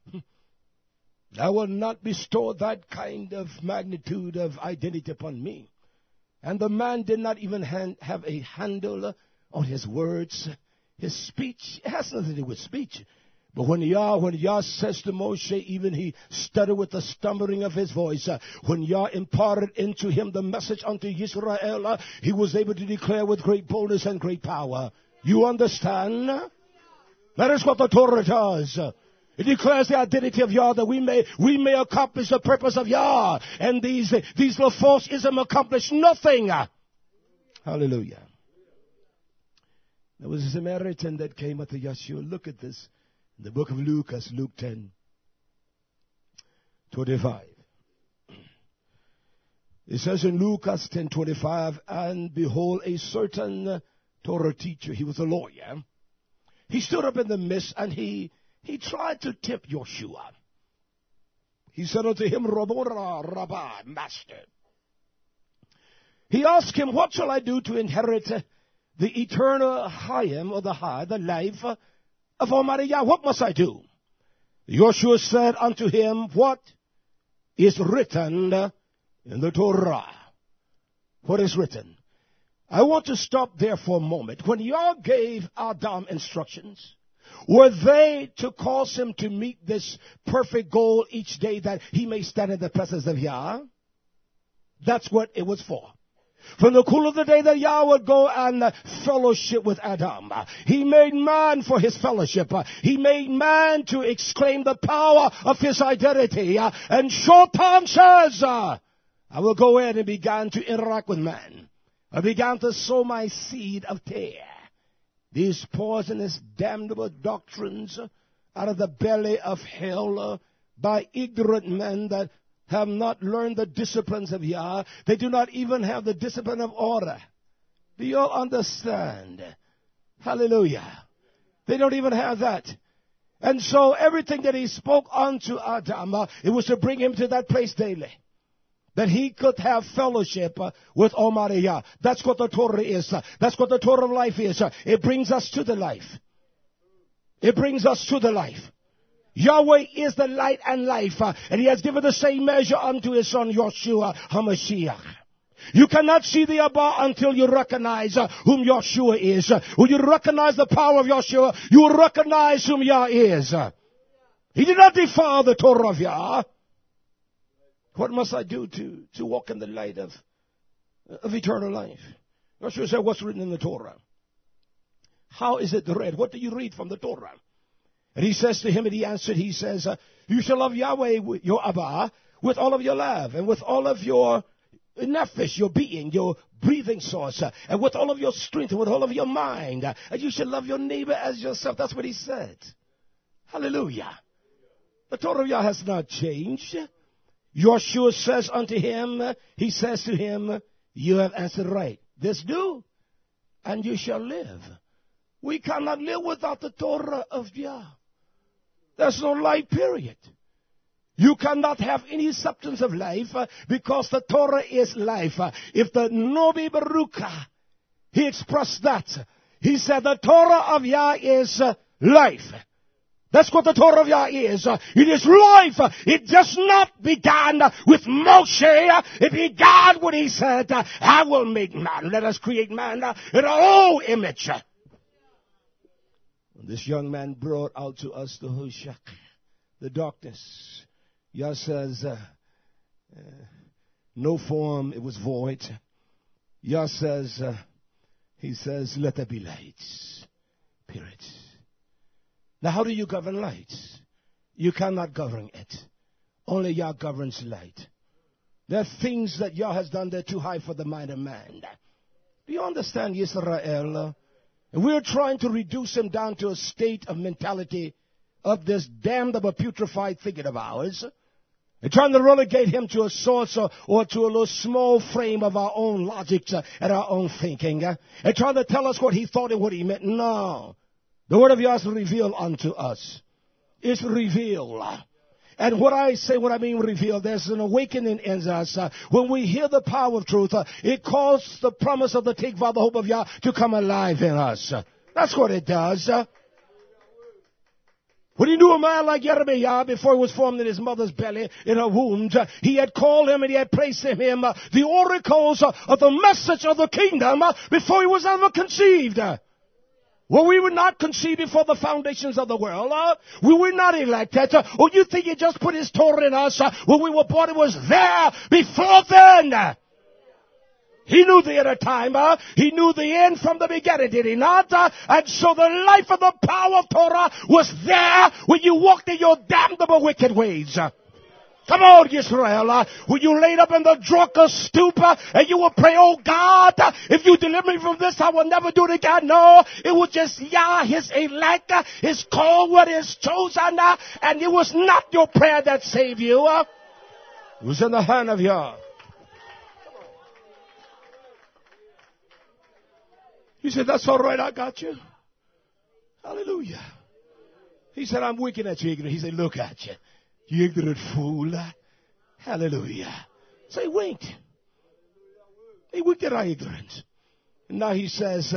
I will not bestow that kind of magnitude of identity upon me. And the man did not even have a handle on his words. His speech, it has nothing to do with speech. But when Yah says to Moshe, even he stuttered with the stumbling of his voice. When Yah imparted into him the message unto Israel, he was able to declare with great boldness and great power. You understand? That is what the Torah does. It declares the identity of Yah, that we may accomplish the purpose of Yah. And these false ism accomplish nothing. Hallelujah. There was a Samaritan that came unto Yeshua. Look at this. In the book of Luke 10:25. It says in Luke 10:25, and behold, a certain Torah teacher, he was a lawyer, he stood up in the midst and he tried to tempt Yeshua. He said unto him, Rabbi, Master. He asked him, what shall I do to inherit the eternal Hayim, or the life of Almighty Yah? What must I do? Yeshua said unto him, what is written in the Torah? What is written? I want to stop there for a moment. When Yah gave Adam instructions, were they to cause him to meet this perfect goal each day that he may stand in the presence of Yah? That's what it was for. From the cool of the day that Yah would go and fellowship with Adam. He made man for his fellowship. He made man to exclaim the power of his identity. And Shaitan says, I will go in and began to interact with man. I began to sow my seed of tear. These poisonous, damnable doctrines out of the belly of hell by ignorant men that have not learned the disciplines of Yah. They do not even have the discipline of order. Do you all understand? Hallelujah. They don't even have that. And so everything that he spoke unto Adam, it was to bring him to that place daily, that he could have fellowship with Almighty Yah. That's what the Torah is. That's what the Torah of life is. It brings us to the life. It brings us to the life. Yahweh is the light and life, and he has given the same measure unto his son Yeshua HaMashiach. You cannot see the Abba until you recognize whom Yeshua is. When you recognize the power of Yeshua, you will recognize whom Yah is. He did not defile the Torah of Yah. What must I do to walk in the light of eternal life? Yeshua said, what's written in the Torah? How is it read? What do you read from the Torah? And he says to him, and he answered, he says, you shall love Yahweh, your Abba, with all of your love, and with all of your nefesh, your being, your breathing source, and with all of your strength, and with all of your mind. And you shall love your neighbor as yourself. That's what he said. Hallelujah. The Torah of Yah has not changed. Yeshua says unto him, he says to him, you have answered right. This do, and you shall live. We cannot live without the Torah of Yah. There's no life, period. You cannot have any substance of life because the Torah is life. If the Nobi Baruch, he expressed that. He said the Torah of Yah is life. That's what the Torah of Yah is. It is life. It just not began with Moshe. It began when he said, I will make man. Let us create man in our own image. This young man brought out to us the Hushak, the darkness. Yah says, no form, it was void. Yah says, he says, let there be lights. Period. Now, how do you govern light? You cannot govern it. Only Yah governs light. There are things that Yah has done that are too high for the mind of man. Do you understand, Yisrael? And we're trying to reduce him down to a state of mentality of this damned of a putrefied thinking of ours. And trying to relegate him to a source or to a little small frame of our own logics and our own thinking. And trying to tell us what he thought and what he meant. No. The word of Yah is revealed unto us. It's revealed. And what I mean revealed, there's an awakening in us. When we hear the power of truth, it calls the promise of the Tikvah, the hope of Yah, to come alive in us. That's what it does. When he knew a man like Jeremiah before he was formed in his mother's belly, in her womb, he had called him and he had placed in him the oracles of the message of the kingdom before he was ever conceived. Well, we were not conceived before the foundations of the world. We were not elected. Or you think he just put his Torah in us when we were born? It was there before then. He knew the inner time. He knew the end from the beginning, did he not? And so the life of the power of Torah was there when you walked in your damnable wicked ways. Come on, Israel. When you laid up in the drunkard's stupor and you will pray, oh God, if you deliver me from this, I will never do it again. No, it was just Yah, his elect, his called one, his chosen, and it was not your prayer that saved you. It was in the hand of Yah. He said, that's all right, I got you. Hallelujah. He said, I'm winking at you, ignorant. He said, look at you. You ignorant fool. Hallelujah. So he winked. He winked at our ignorance. And now he says,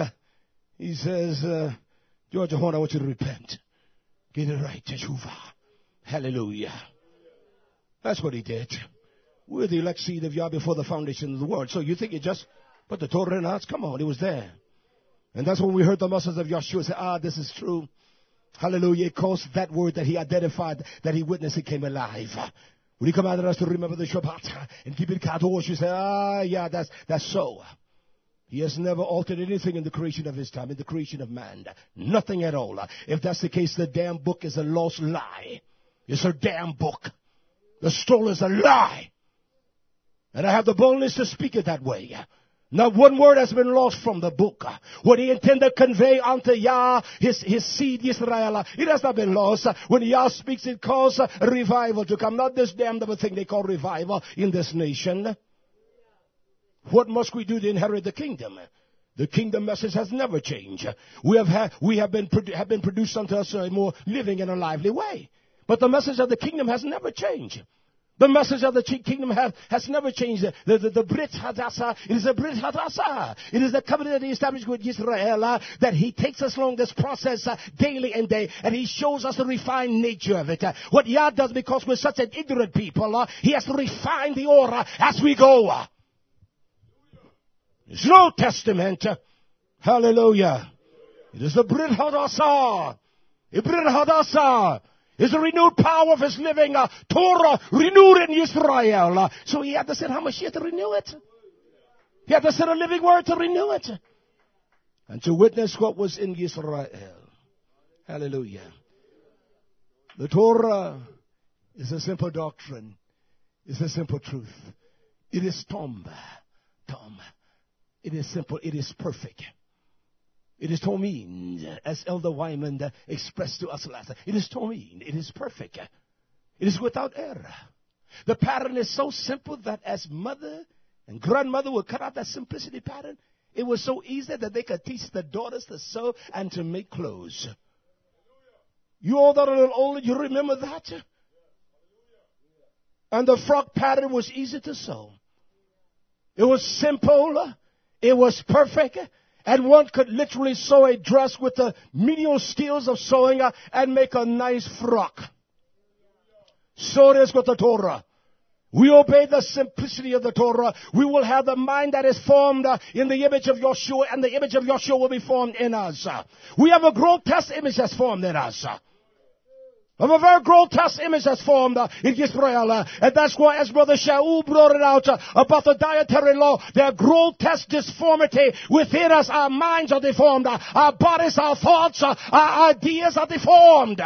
George Horn, I want you to repent. Get it right, Teshuvah. Hallelujah. That's what he did. We're the elect seed of Yah before the foundation of the world. So you think you just put the Torah in us? Come on, it was there. And that's when we heard the message of Yeshua say, this is true. Hallelujah. It caused that word that he identified, that he witnessed, it came alive. When he commanded us to remember the Shabbat and keep it kadosh, you say, yeah, that's so. He has never altered anything in the creation of his time, in the creation of man. Nothing at all. If that's the case, the damn book is a lost lie. It's a damn book. The scroll is a lie. And I have the boldness to speak it that way. Not one word has been lost from the book. What he intended to convey unto Yah, his seed, Israel, it has not been lost. When Yah speaks, it calls a revival to come. Not this damnable thing they call revival in this nation. What must we do to inherit the kingdom? The kingdom message has never changed. We have been produced unto us a more living and a lively way. But the message of the kingdom has never changed. The message of the kingdom has never changed. The Brit Hadassa, it is a Brit Hadassa. It is the covenant that he established with Israel, that he takes us along this process daily and day, and he shows us the refined nature of it. What Yah does, because we're such an ignorant people, he has to refine the aura as we go. It's no Testament. Hallelujah. It is the Brit Hadassa. The Brit Hadassa is the renewed power of his living Torah renewed in Israel. So he had to send HaMashiach to renew it. He had to send a living word to renew it. And to witness what was in Israel. Hallelujah. The Torah is a simple doctrine. It's a simple truth. It is Tom. It is simple. It is perfect. It is Tomin, as Elder Wyman expressed to us last time. It is Tomin. It is perfect. It is without error. The pattern is so simple that as mother and grandmother would cut out that simplicity pattern, it was so easy that they could teach the daughters to sew and to make clothes. You all that are a little older, you remember that? And the frock pattern was easy to sew. It was simple. It was perfect. And one could literally sew a dress with the menial skills of sewing and make a nice frock. So it is with the Torah. We obey the simplicity of the Torah. We will have the mind that is formed in the image of Yeshua, and the image of Yeshua will be formed in us. We have a grotesque image that's formed in us. Of a very grotesque image that's formed in Israel. And that's why, as Brother Shaul brought it out about the dietary law, their grotesque disformity within us. Our minds are deformed. Our bodies, our thoughts, our ideas are deformed.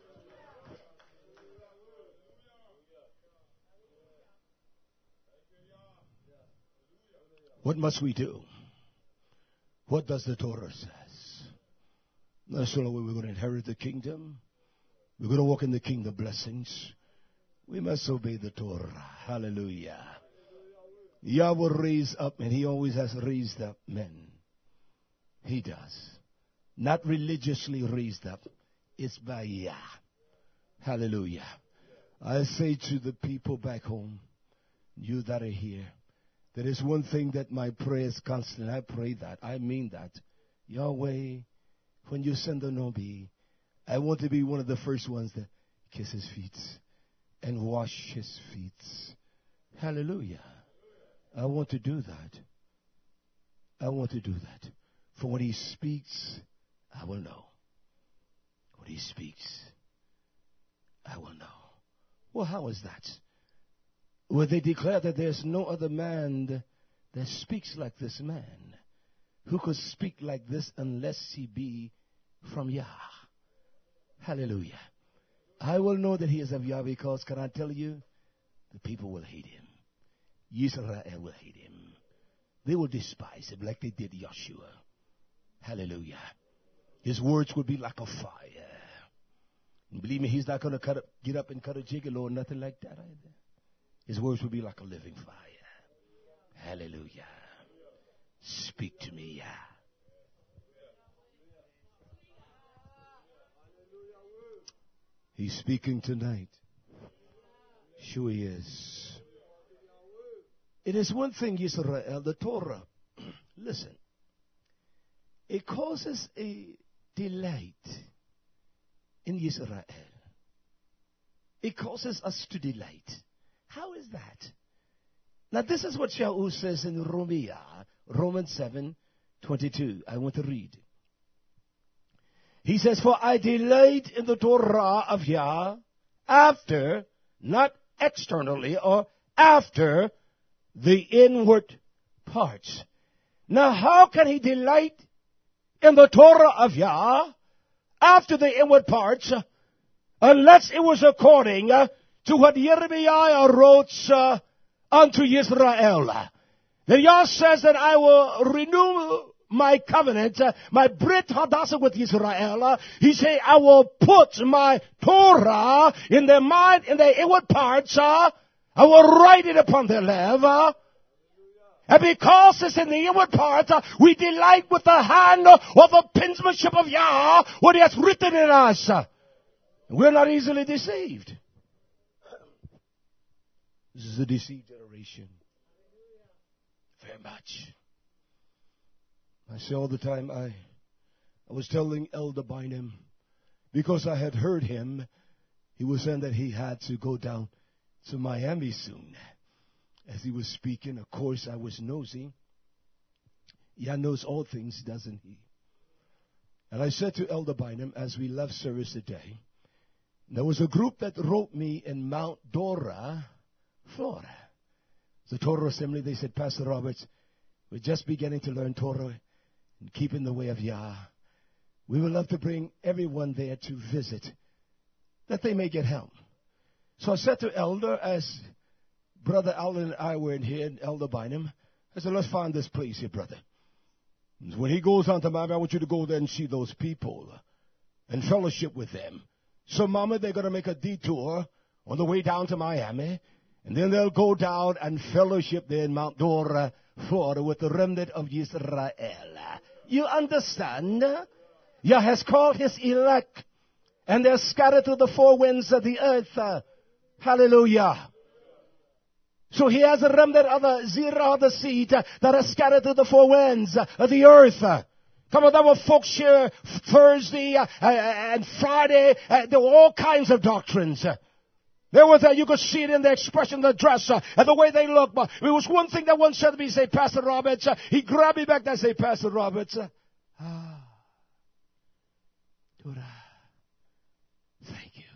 What must we do? What does the Torah says? That's the way we're going to inherit the kingdom. We're going to walk in the kingdom blessings. We must obey the Torah. Hallelujah. Yah will raise up, and he always has raised up men. He does. Not religiously raised up. It's by Yah. Hallelujah. I say to the people back home, you that are here, there is one thing that my prayer is constant. I pray that. I mean that. Yahweh, when you send the Nabi, I want to be one of the first ones to kiss his feet and wash his feet. Hallelujah. I want to do that. I want to do that. For when he speaks, I will know. When he speaks, I will know. Well, how is that? Well, they declare that there's no other man that speaks like this man. Who could speak like this unless he be from Yah? Hallelujah. I will know that he is of Yah because, can I tell you, the people will hate him. Israel will hate him. They will despise him like they did Yeshua. Hallelujah. His words will be like a fire. And believe me, he's not going to get up and cut a gigolo or nothing like that either. His words will be like a living fire. Hallelujah. Speak to me, Yah. He's speaking tonight. Sure he is. It is one thing, Israel, the Torah. Listen. It causes a delight in Israel. It causes us to delight. How is that? Now this is what Shaul says in Romans 7:22. I want to read. He says, for I delight in the Torah of Yah after, not externally, or after the inward parts. Now how can he delight in the Torah of Yah after the inward parts unless it was according to what Jeremiah wrote unto Israel? That Yah says that I will renew my covenant, my Brit Hadassa with Israel. He say, I will put my Torah in their mind, in their inward parts. I will write it upon their love. And because it's in the inward part, we delight with the hand or the penmanship of Yah, what He has written in us. We're not easily deceived. This is a deceived generation. Very much. I say all the time, I was telling Elder Bynum, because I had heard him, he was saying that he had to go down to Miami soon. As he was speaking, of course, I was nosy. Yah knows all things, doesn't He? And I said to Elder Bynum, as we left service today, there was a group that wrote me in Mount Dora, Florida. The Torah Assembly, they said, Pastor Roberts, we're just beginning to learn Torah and keep in the way of Yah. We would love to bring everyone there to visit, that they may get help. So I said to Elder, as Brother Allen and I were in here, and Elder Bynum, I said, let's find this place here, brother. When he goes on to Miami, I want you to go there and see those people and fellowship with them. So, Mama, they're going to make a detour on the way down to Miami, and then they'll go down and fellowship there in Mount Dora, Florida, with the remnant of Israel. You understand? Yah has called His elect, and they're scattered to the four winds of the earth. Hallelujah. So He has a remnant of the Zerah, the seed, that are scattered to the four winds of the earth. Come on, there were folks here Thursday and Friday. There were all kinds of doctrines. There was you could see it in the expression, the dress, and the way they look. But it was one thing that one said to me, say, Pastor Roberts. He grabbed me back there and said, Pastor Roberts. Dora, thank you.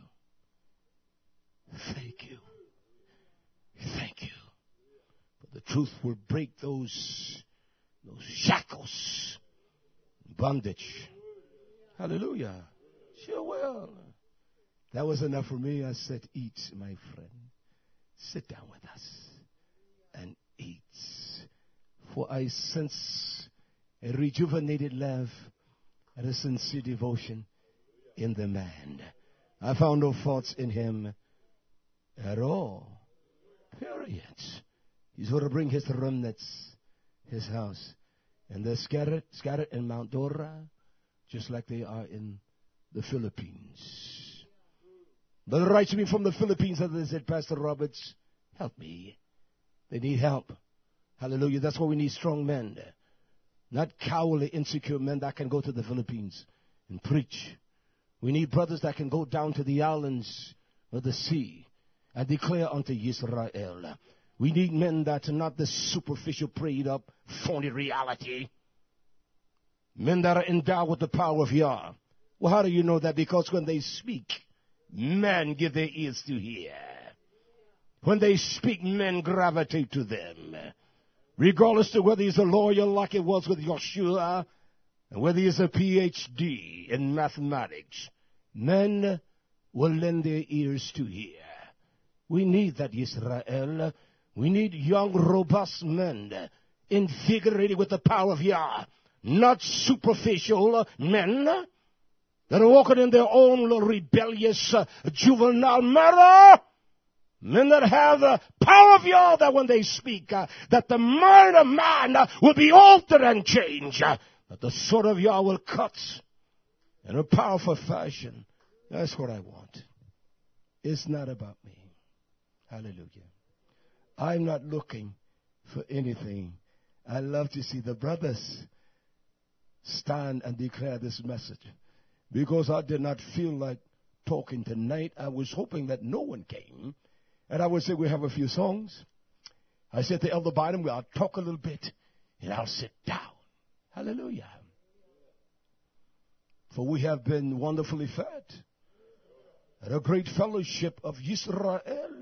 Thank you. Thank you. But the truth will break those shackles, bondage. Hallelujah. Sure will. That was enough for me. I said, eat, my friend. Sit down with us and eat. For I sense a rejuvenated love and a sincere devotion in the man. I found no faults in him at all. Period. He's going to bring his remnants, his house. And they're scattered in Mount Dora, just like they are in the Philippines. Brother writes to me from the Philippines, and they said, Pastor Roberts, help me. They need help. Hallelujah. That's why we need strong men. Not cowardly, insecure men that can go to the Philippines and preach. We need brothers that can go down to the islands of the sea and declare unto Israel. We need men that are not the superficial, prayed up, phony reality. Men that are endowed with the power of Yah. Well, how do you know that? Because when they speak, men give their ears to hear. When they speak, men gravitate to them. Regardless to whether he's a lawyer like it was with Joshua, and whether he's a PhD in mathematics, men will lend their ears to hear. We need that, Israel. We need young, robust men, invigorated with the power of Yah, not superficial men that are walking in their own little rebellious, juvenile manner. Men that have the power of Yah, that when they speak, that the mind of man will be altered and changed, that the sword of Yah will cut in a powerful fashion. That's what I want. It's not about me. Hallelujah. I'm not looking for anything. I love to see the brothers stand and declare this message, because I did not feel like talking tonight. I was hoping that no one came, and I would say we have a few songs. I said to Elder Bynum, I'll talk a little bit, and I'll sit down. Hallelujah. For we have been wonderfully fed at a great fellowship of Israel.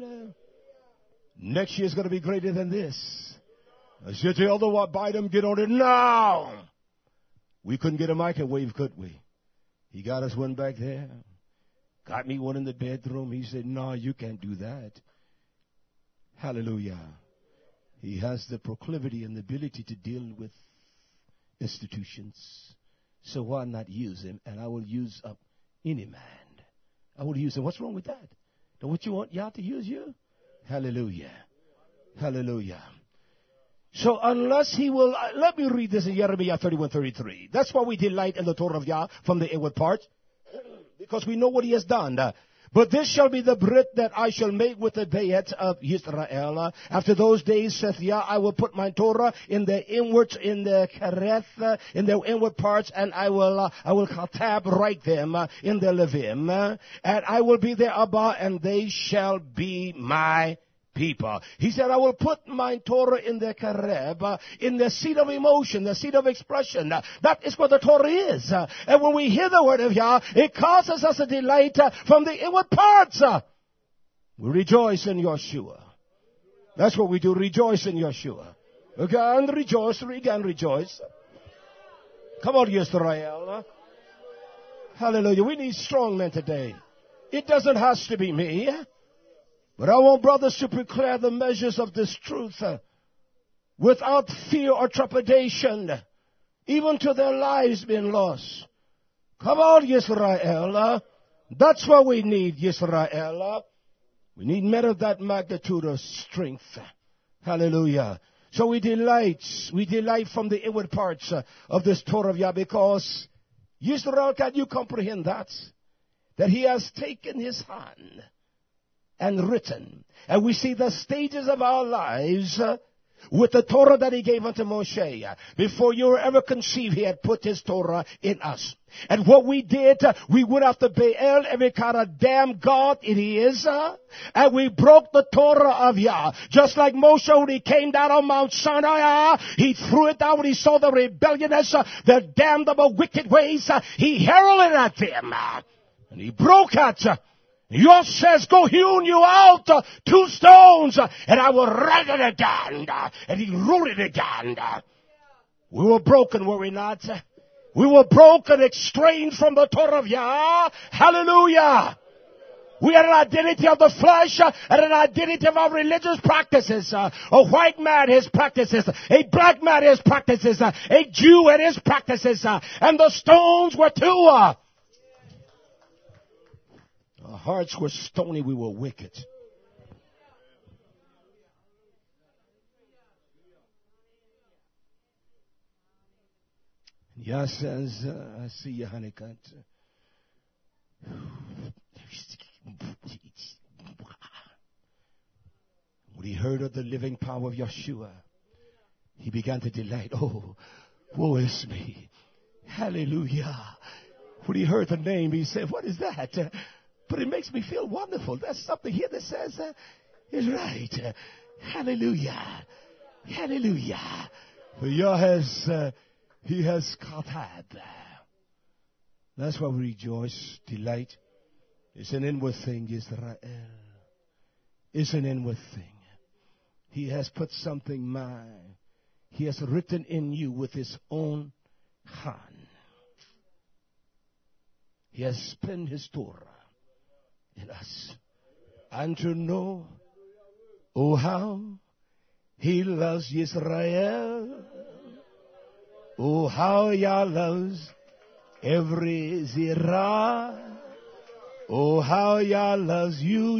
Next year is going to be greater than this. I said to Elder Bynum, get on it now. We couldn't get a microwave, could we? He got us one back there. Got me one in the bedroom. He said, no, you can't do that. Hallelujah. He has the proclivity and the ability to deal with institutions. So why not use him? And I will use up any man. I will use him. What's wrong with that? Don't you want Yah to use you? Hallelujah. Hallelujah. So unless he will, let me read this in Jeremiah 31:33. That's why we delight in the Torah of Yah from the inward part, because we know what he has done. But this shall be the Brit that I shall make with the Bayet of Israel. After those days, saith Yah, I will put my Torah in the inwards, in the Kereth, in their inward parts, and I will Katab, write them in the Levim. And I will be their Abba, and they shall be my people. He said, I will put my Torah in the Kareb, in the seat of emotion, the seat of expression. That is what the Torah is. And when we hear the word of Yah, it causes us a delight from the inward parts. We rejoice in Yeshua. That's what we do, rejoice in Yeshua. Again, rejoice, again, rejoice. Come on, Israel. Hallelujah. We need strong men today. It doesn't have to be me. But I want brothers to declare the measures of this truth without fear or trepidation, even to their lives being lost. Come on, Yisrael. That's what we need, Yisrael. We need men of that magnitude of strength. Hallelujah. So we delight from the inward parts of this Torah of Yah, because Yisrael, can you comprehend that? That he has taken his hand and written. And we see the stages of our lives with the Torah that he gave unto Moshe. Before you were ever conceived, he had put his Torah in us. And what we did, we went after Baal, every kind of damn god it is, and we broke the Torah of Yah. Just like Moshe, when he came down on Mount Sinai, he threw it down when he saw the rebelliousness, the damnable wicked ways. He heralded at them, and he broke it. Yours says, go hewn you out 2 stones, and I will write it again. And he wrote it again. We were broken, were we not? We were broken, estranged from the Torah of Yah. Hallelujah. We had an identity of the flesh and an identity of our religious practices. A white man, his practices. A black man, his practices. A Jew and his practices. And the stones were too. Our hearts were stony, we were wicked. Yah says, I see you, honeycut. When he heard of the living power of Yeshua, he began to delight. Oh, woe is me. Hallelujah. When he heard the name, he said, what is that? But it makes me feel wonderful. There's something here that says, is right. Hallelujah. Hallelujah. For Yah has, he has katab. That's why we rejoice, delight. It's an inward thing, Israel. It's an inward thing. He has put something mine. He has written in you with his own hand. He has penned his Torah in us. And to know, oh how he loves Israel. Oh how Yah loves every zirah. Oh how Yah loves you,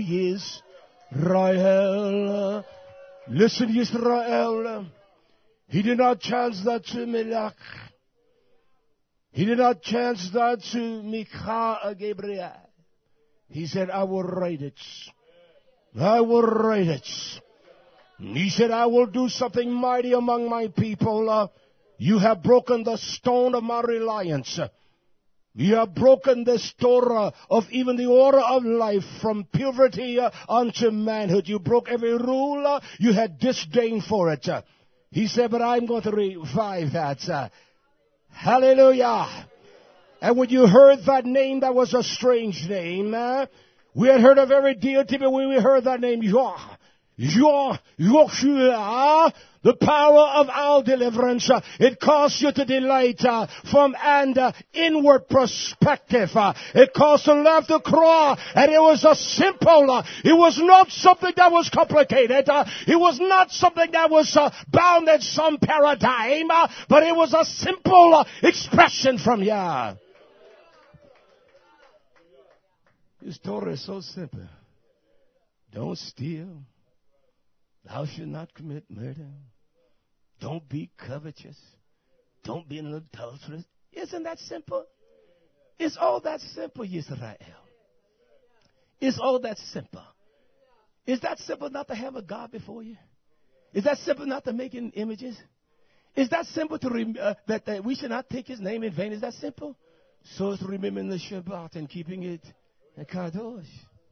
Yisrael. Listen, Yisrael. He did not chance that to Melech. He did not chance that to Micah Gabriel. He said, I will write it. I will write it. And he said, I will do something mighty among my people. You have broken the stone of my reliance. You have broken this Torah of even the order of life from puberty unto manhood. You broke every rule. You had disdain for it. He said, but I'm going to revive that. Hallelujah. And when you heard that name, that was a strange name. We had heard of every deity, but when we heard that name, Yah, Yoshua, the power of our deliverance, it caused you to delight from an inward perspective. It caused to laugh, to cry, and it was a simple, it was not something that was complicated. It was not something that was bound in some paradigm, but it was a simple expression from Yah. His Torah is so simple. Don't steal. Thou shalt not commit murder. Don't be covetous. Don't be an adulteress. Isn't that simple? It's all that simple, Israel. It's all that simple. Is that simple not to have a God before you? Is that simple not to make images? Is that simple to that we should not take his name in vain? Is that simple? So it's remembering the Shabbat and keeping it a kadosh.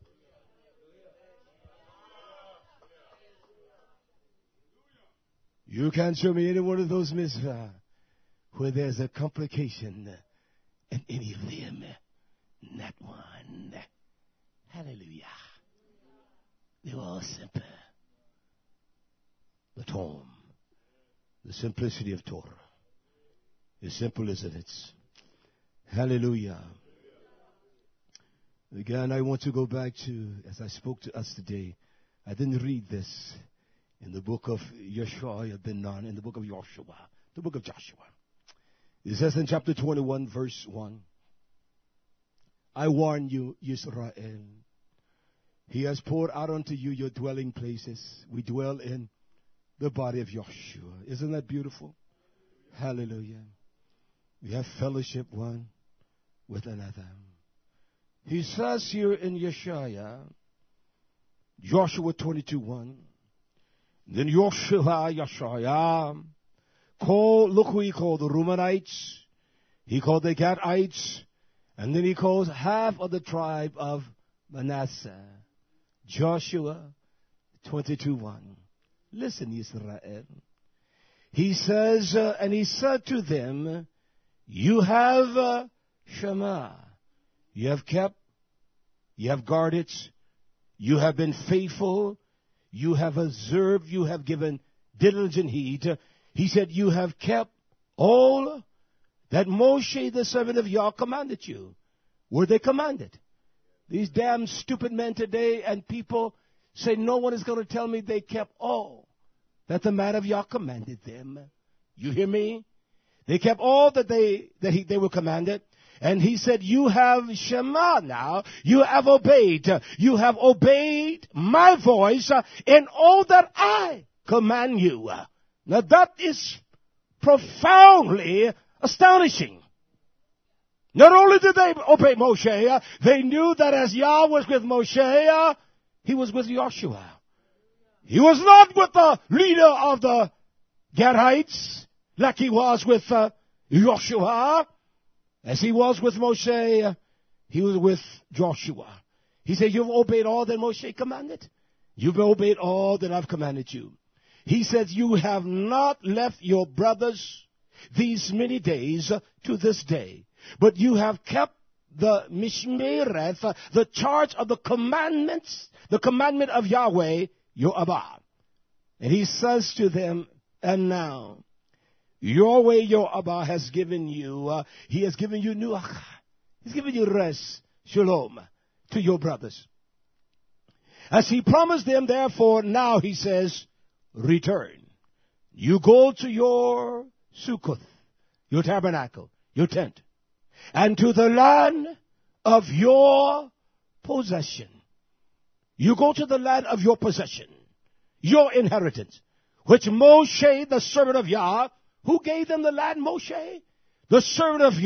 You can't show me any one of those mitzvah where there's a complication in any of them. Not one. Hallelujah. They were all simple. The Torah, the simplicity of Torah, is simple, isn't it? Hallelujah. Again, I want to go back to, as I spoke to us today, I didn't read this in the book of Yeshua ben Nun, in the book of Joshua, the book of Joshua. It says in chapter 21, verse 1, I warn you, Israel, he has poured out unto you your dwelling places. We dwell in the body of Joshua. Isn't that beautiful? Hallelujah. We have fellowship one with another. He says here in Joshua 22:1, then Yeshua called, look who he called, the Reubenites, he called the Gadites, and then he calls half of the tribe of Manasseh. Joshua 22:1. Listen, Israel. He says, and he said to them, you have Shema. You have kept, you have guarded, you have been faithful, you have observed, you have given diligent heed. He said, you have kept all that Moshe, the servant of Yah, commanded you. Were they commanded? These damn stupid men today and people say no one is going to tell me they kept all that the man of Yah commanded them. You hear me? They kept all that they were commanded. And he said, you have Shema now. You have obeyed. You have obeyed my voice in all that I command you. Now that is profoundly astonishing. Not only did they obey Moshe, they knew that as Yah was with Moshe, he was with Joshua. He was not with the leader of the Gadites like he was with Joshua. As he was with Moshe, he was with Joshua. He said, you've obeyed all that Moshe commanded. You've obeyed all that I've commanded you. He says, you have not left your brothers these many days to this day, but you have kept the Mishmereth, the charge of the commandments, the commandment of Yahweh, your Abba. And he says to them, and now, Yahweh, your Abba, has given you, he has given you nuach. He's given you rest, shalom, to your brothers. As he promised them, therefore, now he says, return. You go to your Sukkoth, your tabernacle, your tent, and to the land of your possession. You go to the land of your possession, your inheritance, which Moshe, the servant of Yah, who gave them the land? Moshe? The servant of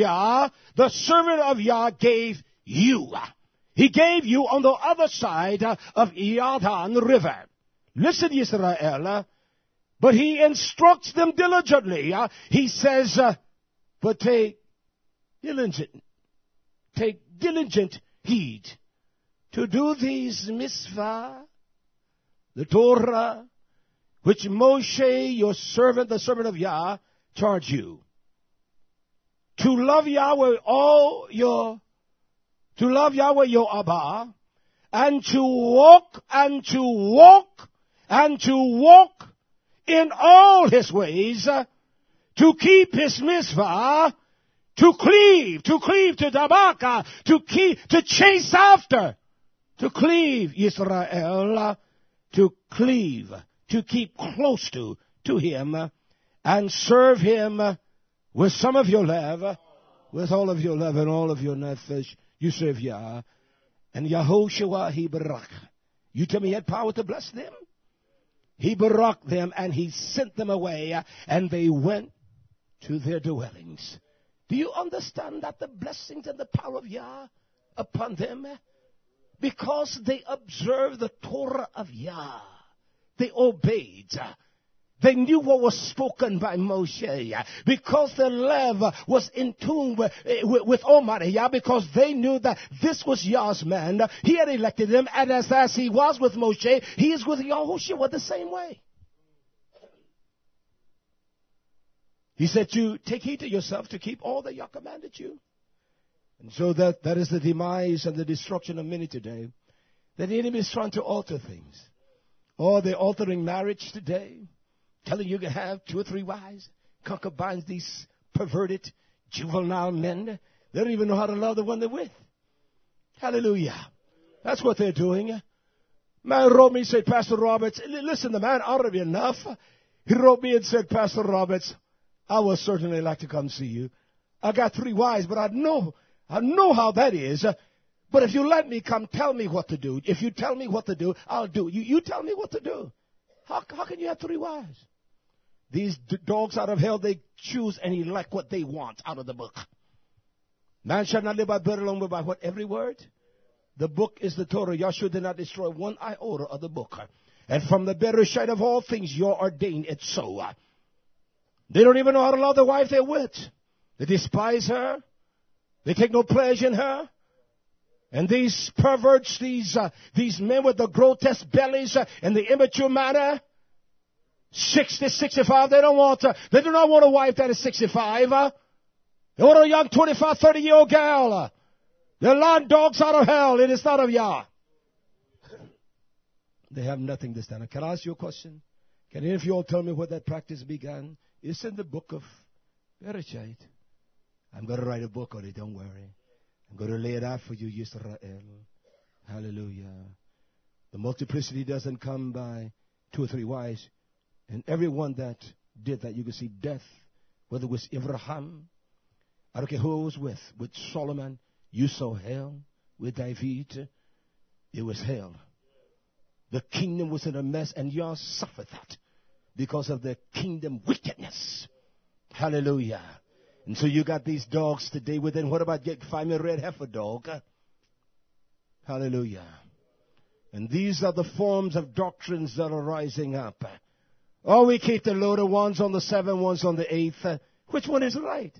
Yah gave you. He gave you on the other side of Yarden River. Listen, Israel, but he instructs them diligently. He says, but take diligent heed to do these mitzvah, the Torah, which Moshe, your servant, the servant of Yah, charged you. To love Yahweh your Abba, and to walk in all his ways, to keep his mitzvah, to cleave to Dabaka, to chase after, to cleave Israel, to cleave, to keep close to him, and serve him with some of your love, with all of your love and all of your nefesh. You serve Yah. And Yahushua he barak. You tell me he had power to bless them? He baraked them and he sent them away, and they went to their dwellings. Do you understand that the blessings and the power of Yah upon them? Because they observed the Torah of Yah. They obeyed. They knew what was spoken by Moshe, because their love was in tune with Almighty Yah, because they knew that this was Yah's man. He had elected him, and as he was with Moshe, he is with Yahushua the same way. He said to take heed to yourself to keep all that Yah commanded you. And so that is the demise and the destruction of many today. That the enemy is trying to alter things. Or they're altering marriage today. Telling you can have 2 or 3 wives, concubines, these perverted, juvenile men. They don't even know how to love the one they're with. Hallelujah. That's what they're doing. Man wrote me and said, Pastor Roberts, listen, the man ought to be enough. He wrote me and said, Pastor Roberts, I would certainly like to come see you. I got 3 wives, but I know how that is. But if you let me come, tell me what to do. If you tell me what to do, I'll do. You tell me what to do. How can you have 3 wives? These dogs out of hell, they choose and elect what they want out of the book. Man shall not live by bread alone, but by what? Every word. The book is the Torah. Yahshua did not destroy 1 iota of the book. And from the Bereshit of all things, you're ordained it so. They don't even know how to love the wife they're with. They despise her. They take no pleasure in her. And these perverts, these men with the grotesque bellies and the immature manner, 60, 65, they do not want a wife that is 65. They want a young 25, 30-year-old girl. They're land dogs out of hell. It is not of Yah. They have nothing to stand on. Can I ask you a question? Can any of you all tell me where that practice began? It's in the book of Bereshit. I'm going to write a book on it, don't worry. I'm going to lay it out for you, Yisrael. Hallelujah. The multiplicity doesn't come by 2 or 3 wives. And everyone that did that, you can see death. Whether it was Abraham, I don't care who it was with Solomon, you saw hell. With David, it was hell. The kingdom was in a mess, and Yah suffered that because of the kingdom wickedness. Hallelujah. And so you got these dogs today within. What about find me a red heifer dog? Hallelujah. And these are the forms of doctrines that are rising up. Oh, we keep the lower ones on the 7th, ones on the 8th. Which one is right?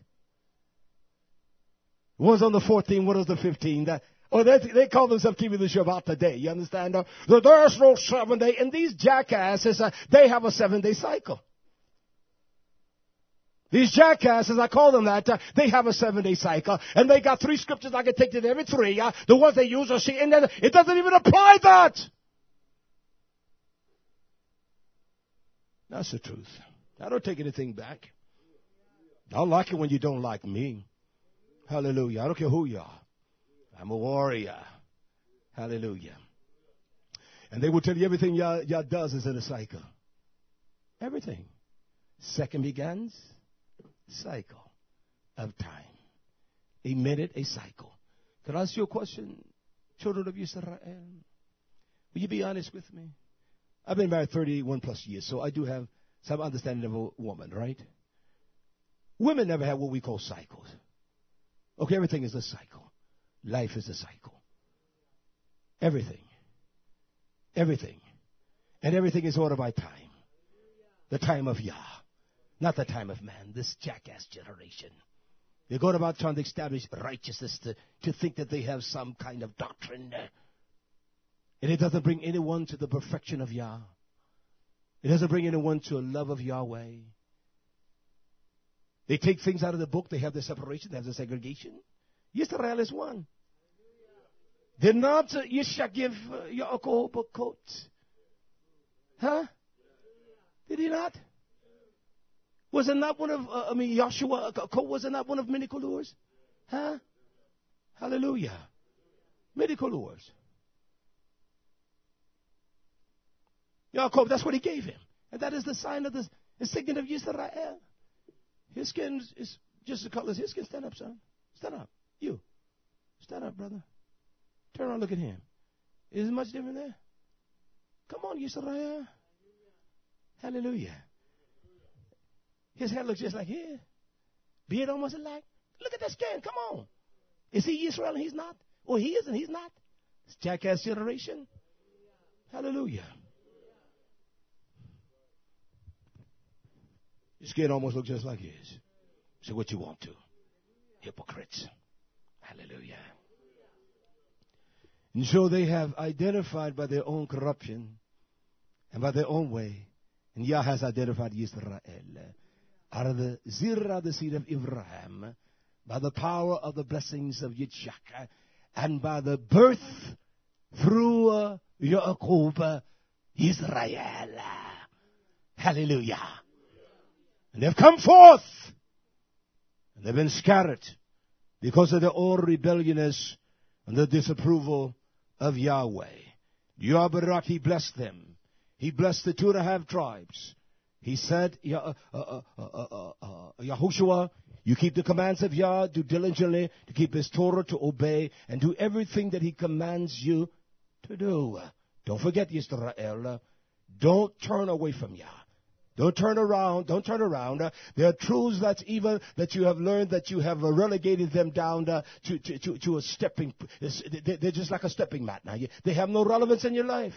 One's on the 14th, one on the 15th. They call themselves keeping the Shabbat today. You understand? There's no 7 day. And these jackasses, they have a 7-day cycle. These jackasses, I call them that, they have a 7-day cycle. And they got 3 scriptures I can take to every 3. The ones they use are see, and then it doesn't even apply that. That's the truth. I don't take anything back. I don't like it when you don't like me. Hallelujah. I don't care who you are. I'm a warrior. Hallelujah. And they will tell you everything Yah does is in a cycle. Everything. Second begins. Cycle of time. A minute, a cycle. Can I ask you a question, children of Israel? Will you be honest with me? I've been married 31 plus years, so I do have some understanding of a woman, right? Women never have what we call cycles. Okay, everything is a cycle. Life is a cycle. Everything. Everything. And everything is ordered by time. The time of Yah. Not the time of man, this jackass generation. They're going about trying to establish righteousness to think that they have some kind of doctrine. And it doesn't bring anyone to the perfection of Yah. It doesn't bring anyone to a love of Yahweh. They take things out of the book. They have the separation. They have the segregation. Israel is one. Did not Yishak give Yaakov a coat? Huh? Did he not? Wasn't that one of, Joshua, wasn't that one of many colors? Huh? Hallelujah. Many colors. Yaakov, that's what he gave him. And that is the sign of the signet of Yisrael. His skin is just the color of his skin. Stand up, son. Stand up. You. Stand up, brother. Turn around, look at him. Is much different there? Come on, Yisrael. Hallelujah. His hair looks just like his. Beard almost alike. Look at that skin. Come on. Is he Israel and he's not? Or he is and he's not? It's jackass generation. Hallelujah. His skin almost looks just like his. Say what you want to. Hypocrites. Hallelujah. And so they have identified by their own corruption and by their own way. And Yah has identified Israel out of the Zerah, the seed of Abraham, by the power of the blessings of Yitzchak, and by the birth through Yaakov, Israel. Hallelujah. And they've come forth. And they've been scattered because of their own rebelliousness and the disapproval of Yahweh. Yahbarak, he blessed them. He blessed the 2.5 tribes. He said, Yahushua, you keep the commands of Yah, do diligently to keep his Torah, to obey, and do everything that he commands you to do. Don't forget, Yisrael. Don't turn away from Yah. Don't turn around. Don't turn around. There are truths that you have learned that you have relegated them down to a stepping. They're just like a stepping mat now. They have no relevance in your life.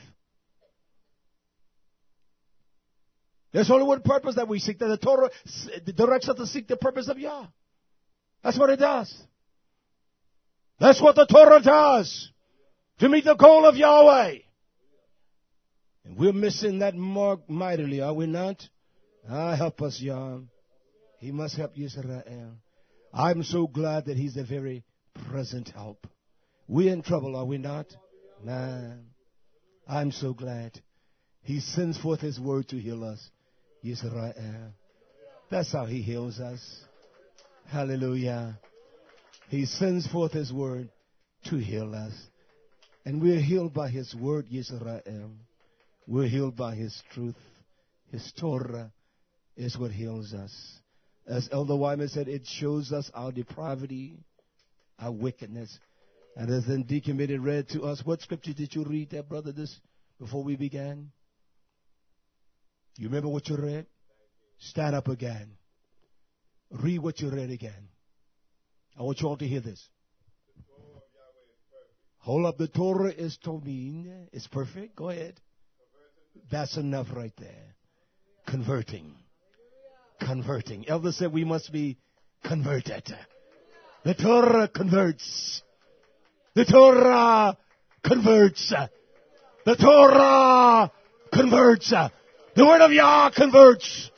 There's only one purpose that we seek. That the Torah directs us to seek the purpose of Yah. That's what it does. That's what the Torah does. To meet the goal of Yahweh. And we're missing that mark mightily, are we not? Help us, Yah. He must help Israel. I'm so glad that he's a very present help. We're in trouble, are we not? Man, I'm so glad. He sends forth his word to heal us, Israel. That's how he heals us. Hallelujah. He sends forth his word to heal us. And we're healed by his word, Israel. We're healed by his truth. His Torah is what heals us. As Elder Wyman said, it shows us our depravity, our wickedness. And as then Deacon made it read to us, what scripture did you read there, brother, before we began? You remember what you read? Stand up again. Read what you read again. I want you all to hear this. Hold up, the Torah is Tomim. It's perfect. Go ahead. That's enough right there. Converting. Elder said we must be converted. The Torah converts. The Torah converts. The Torah converts. The word of Yah converts.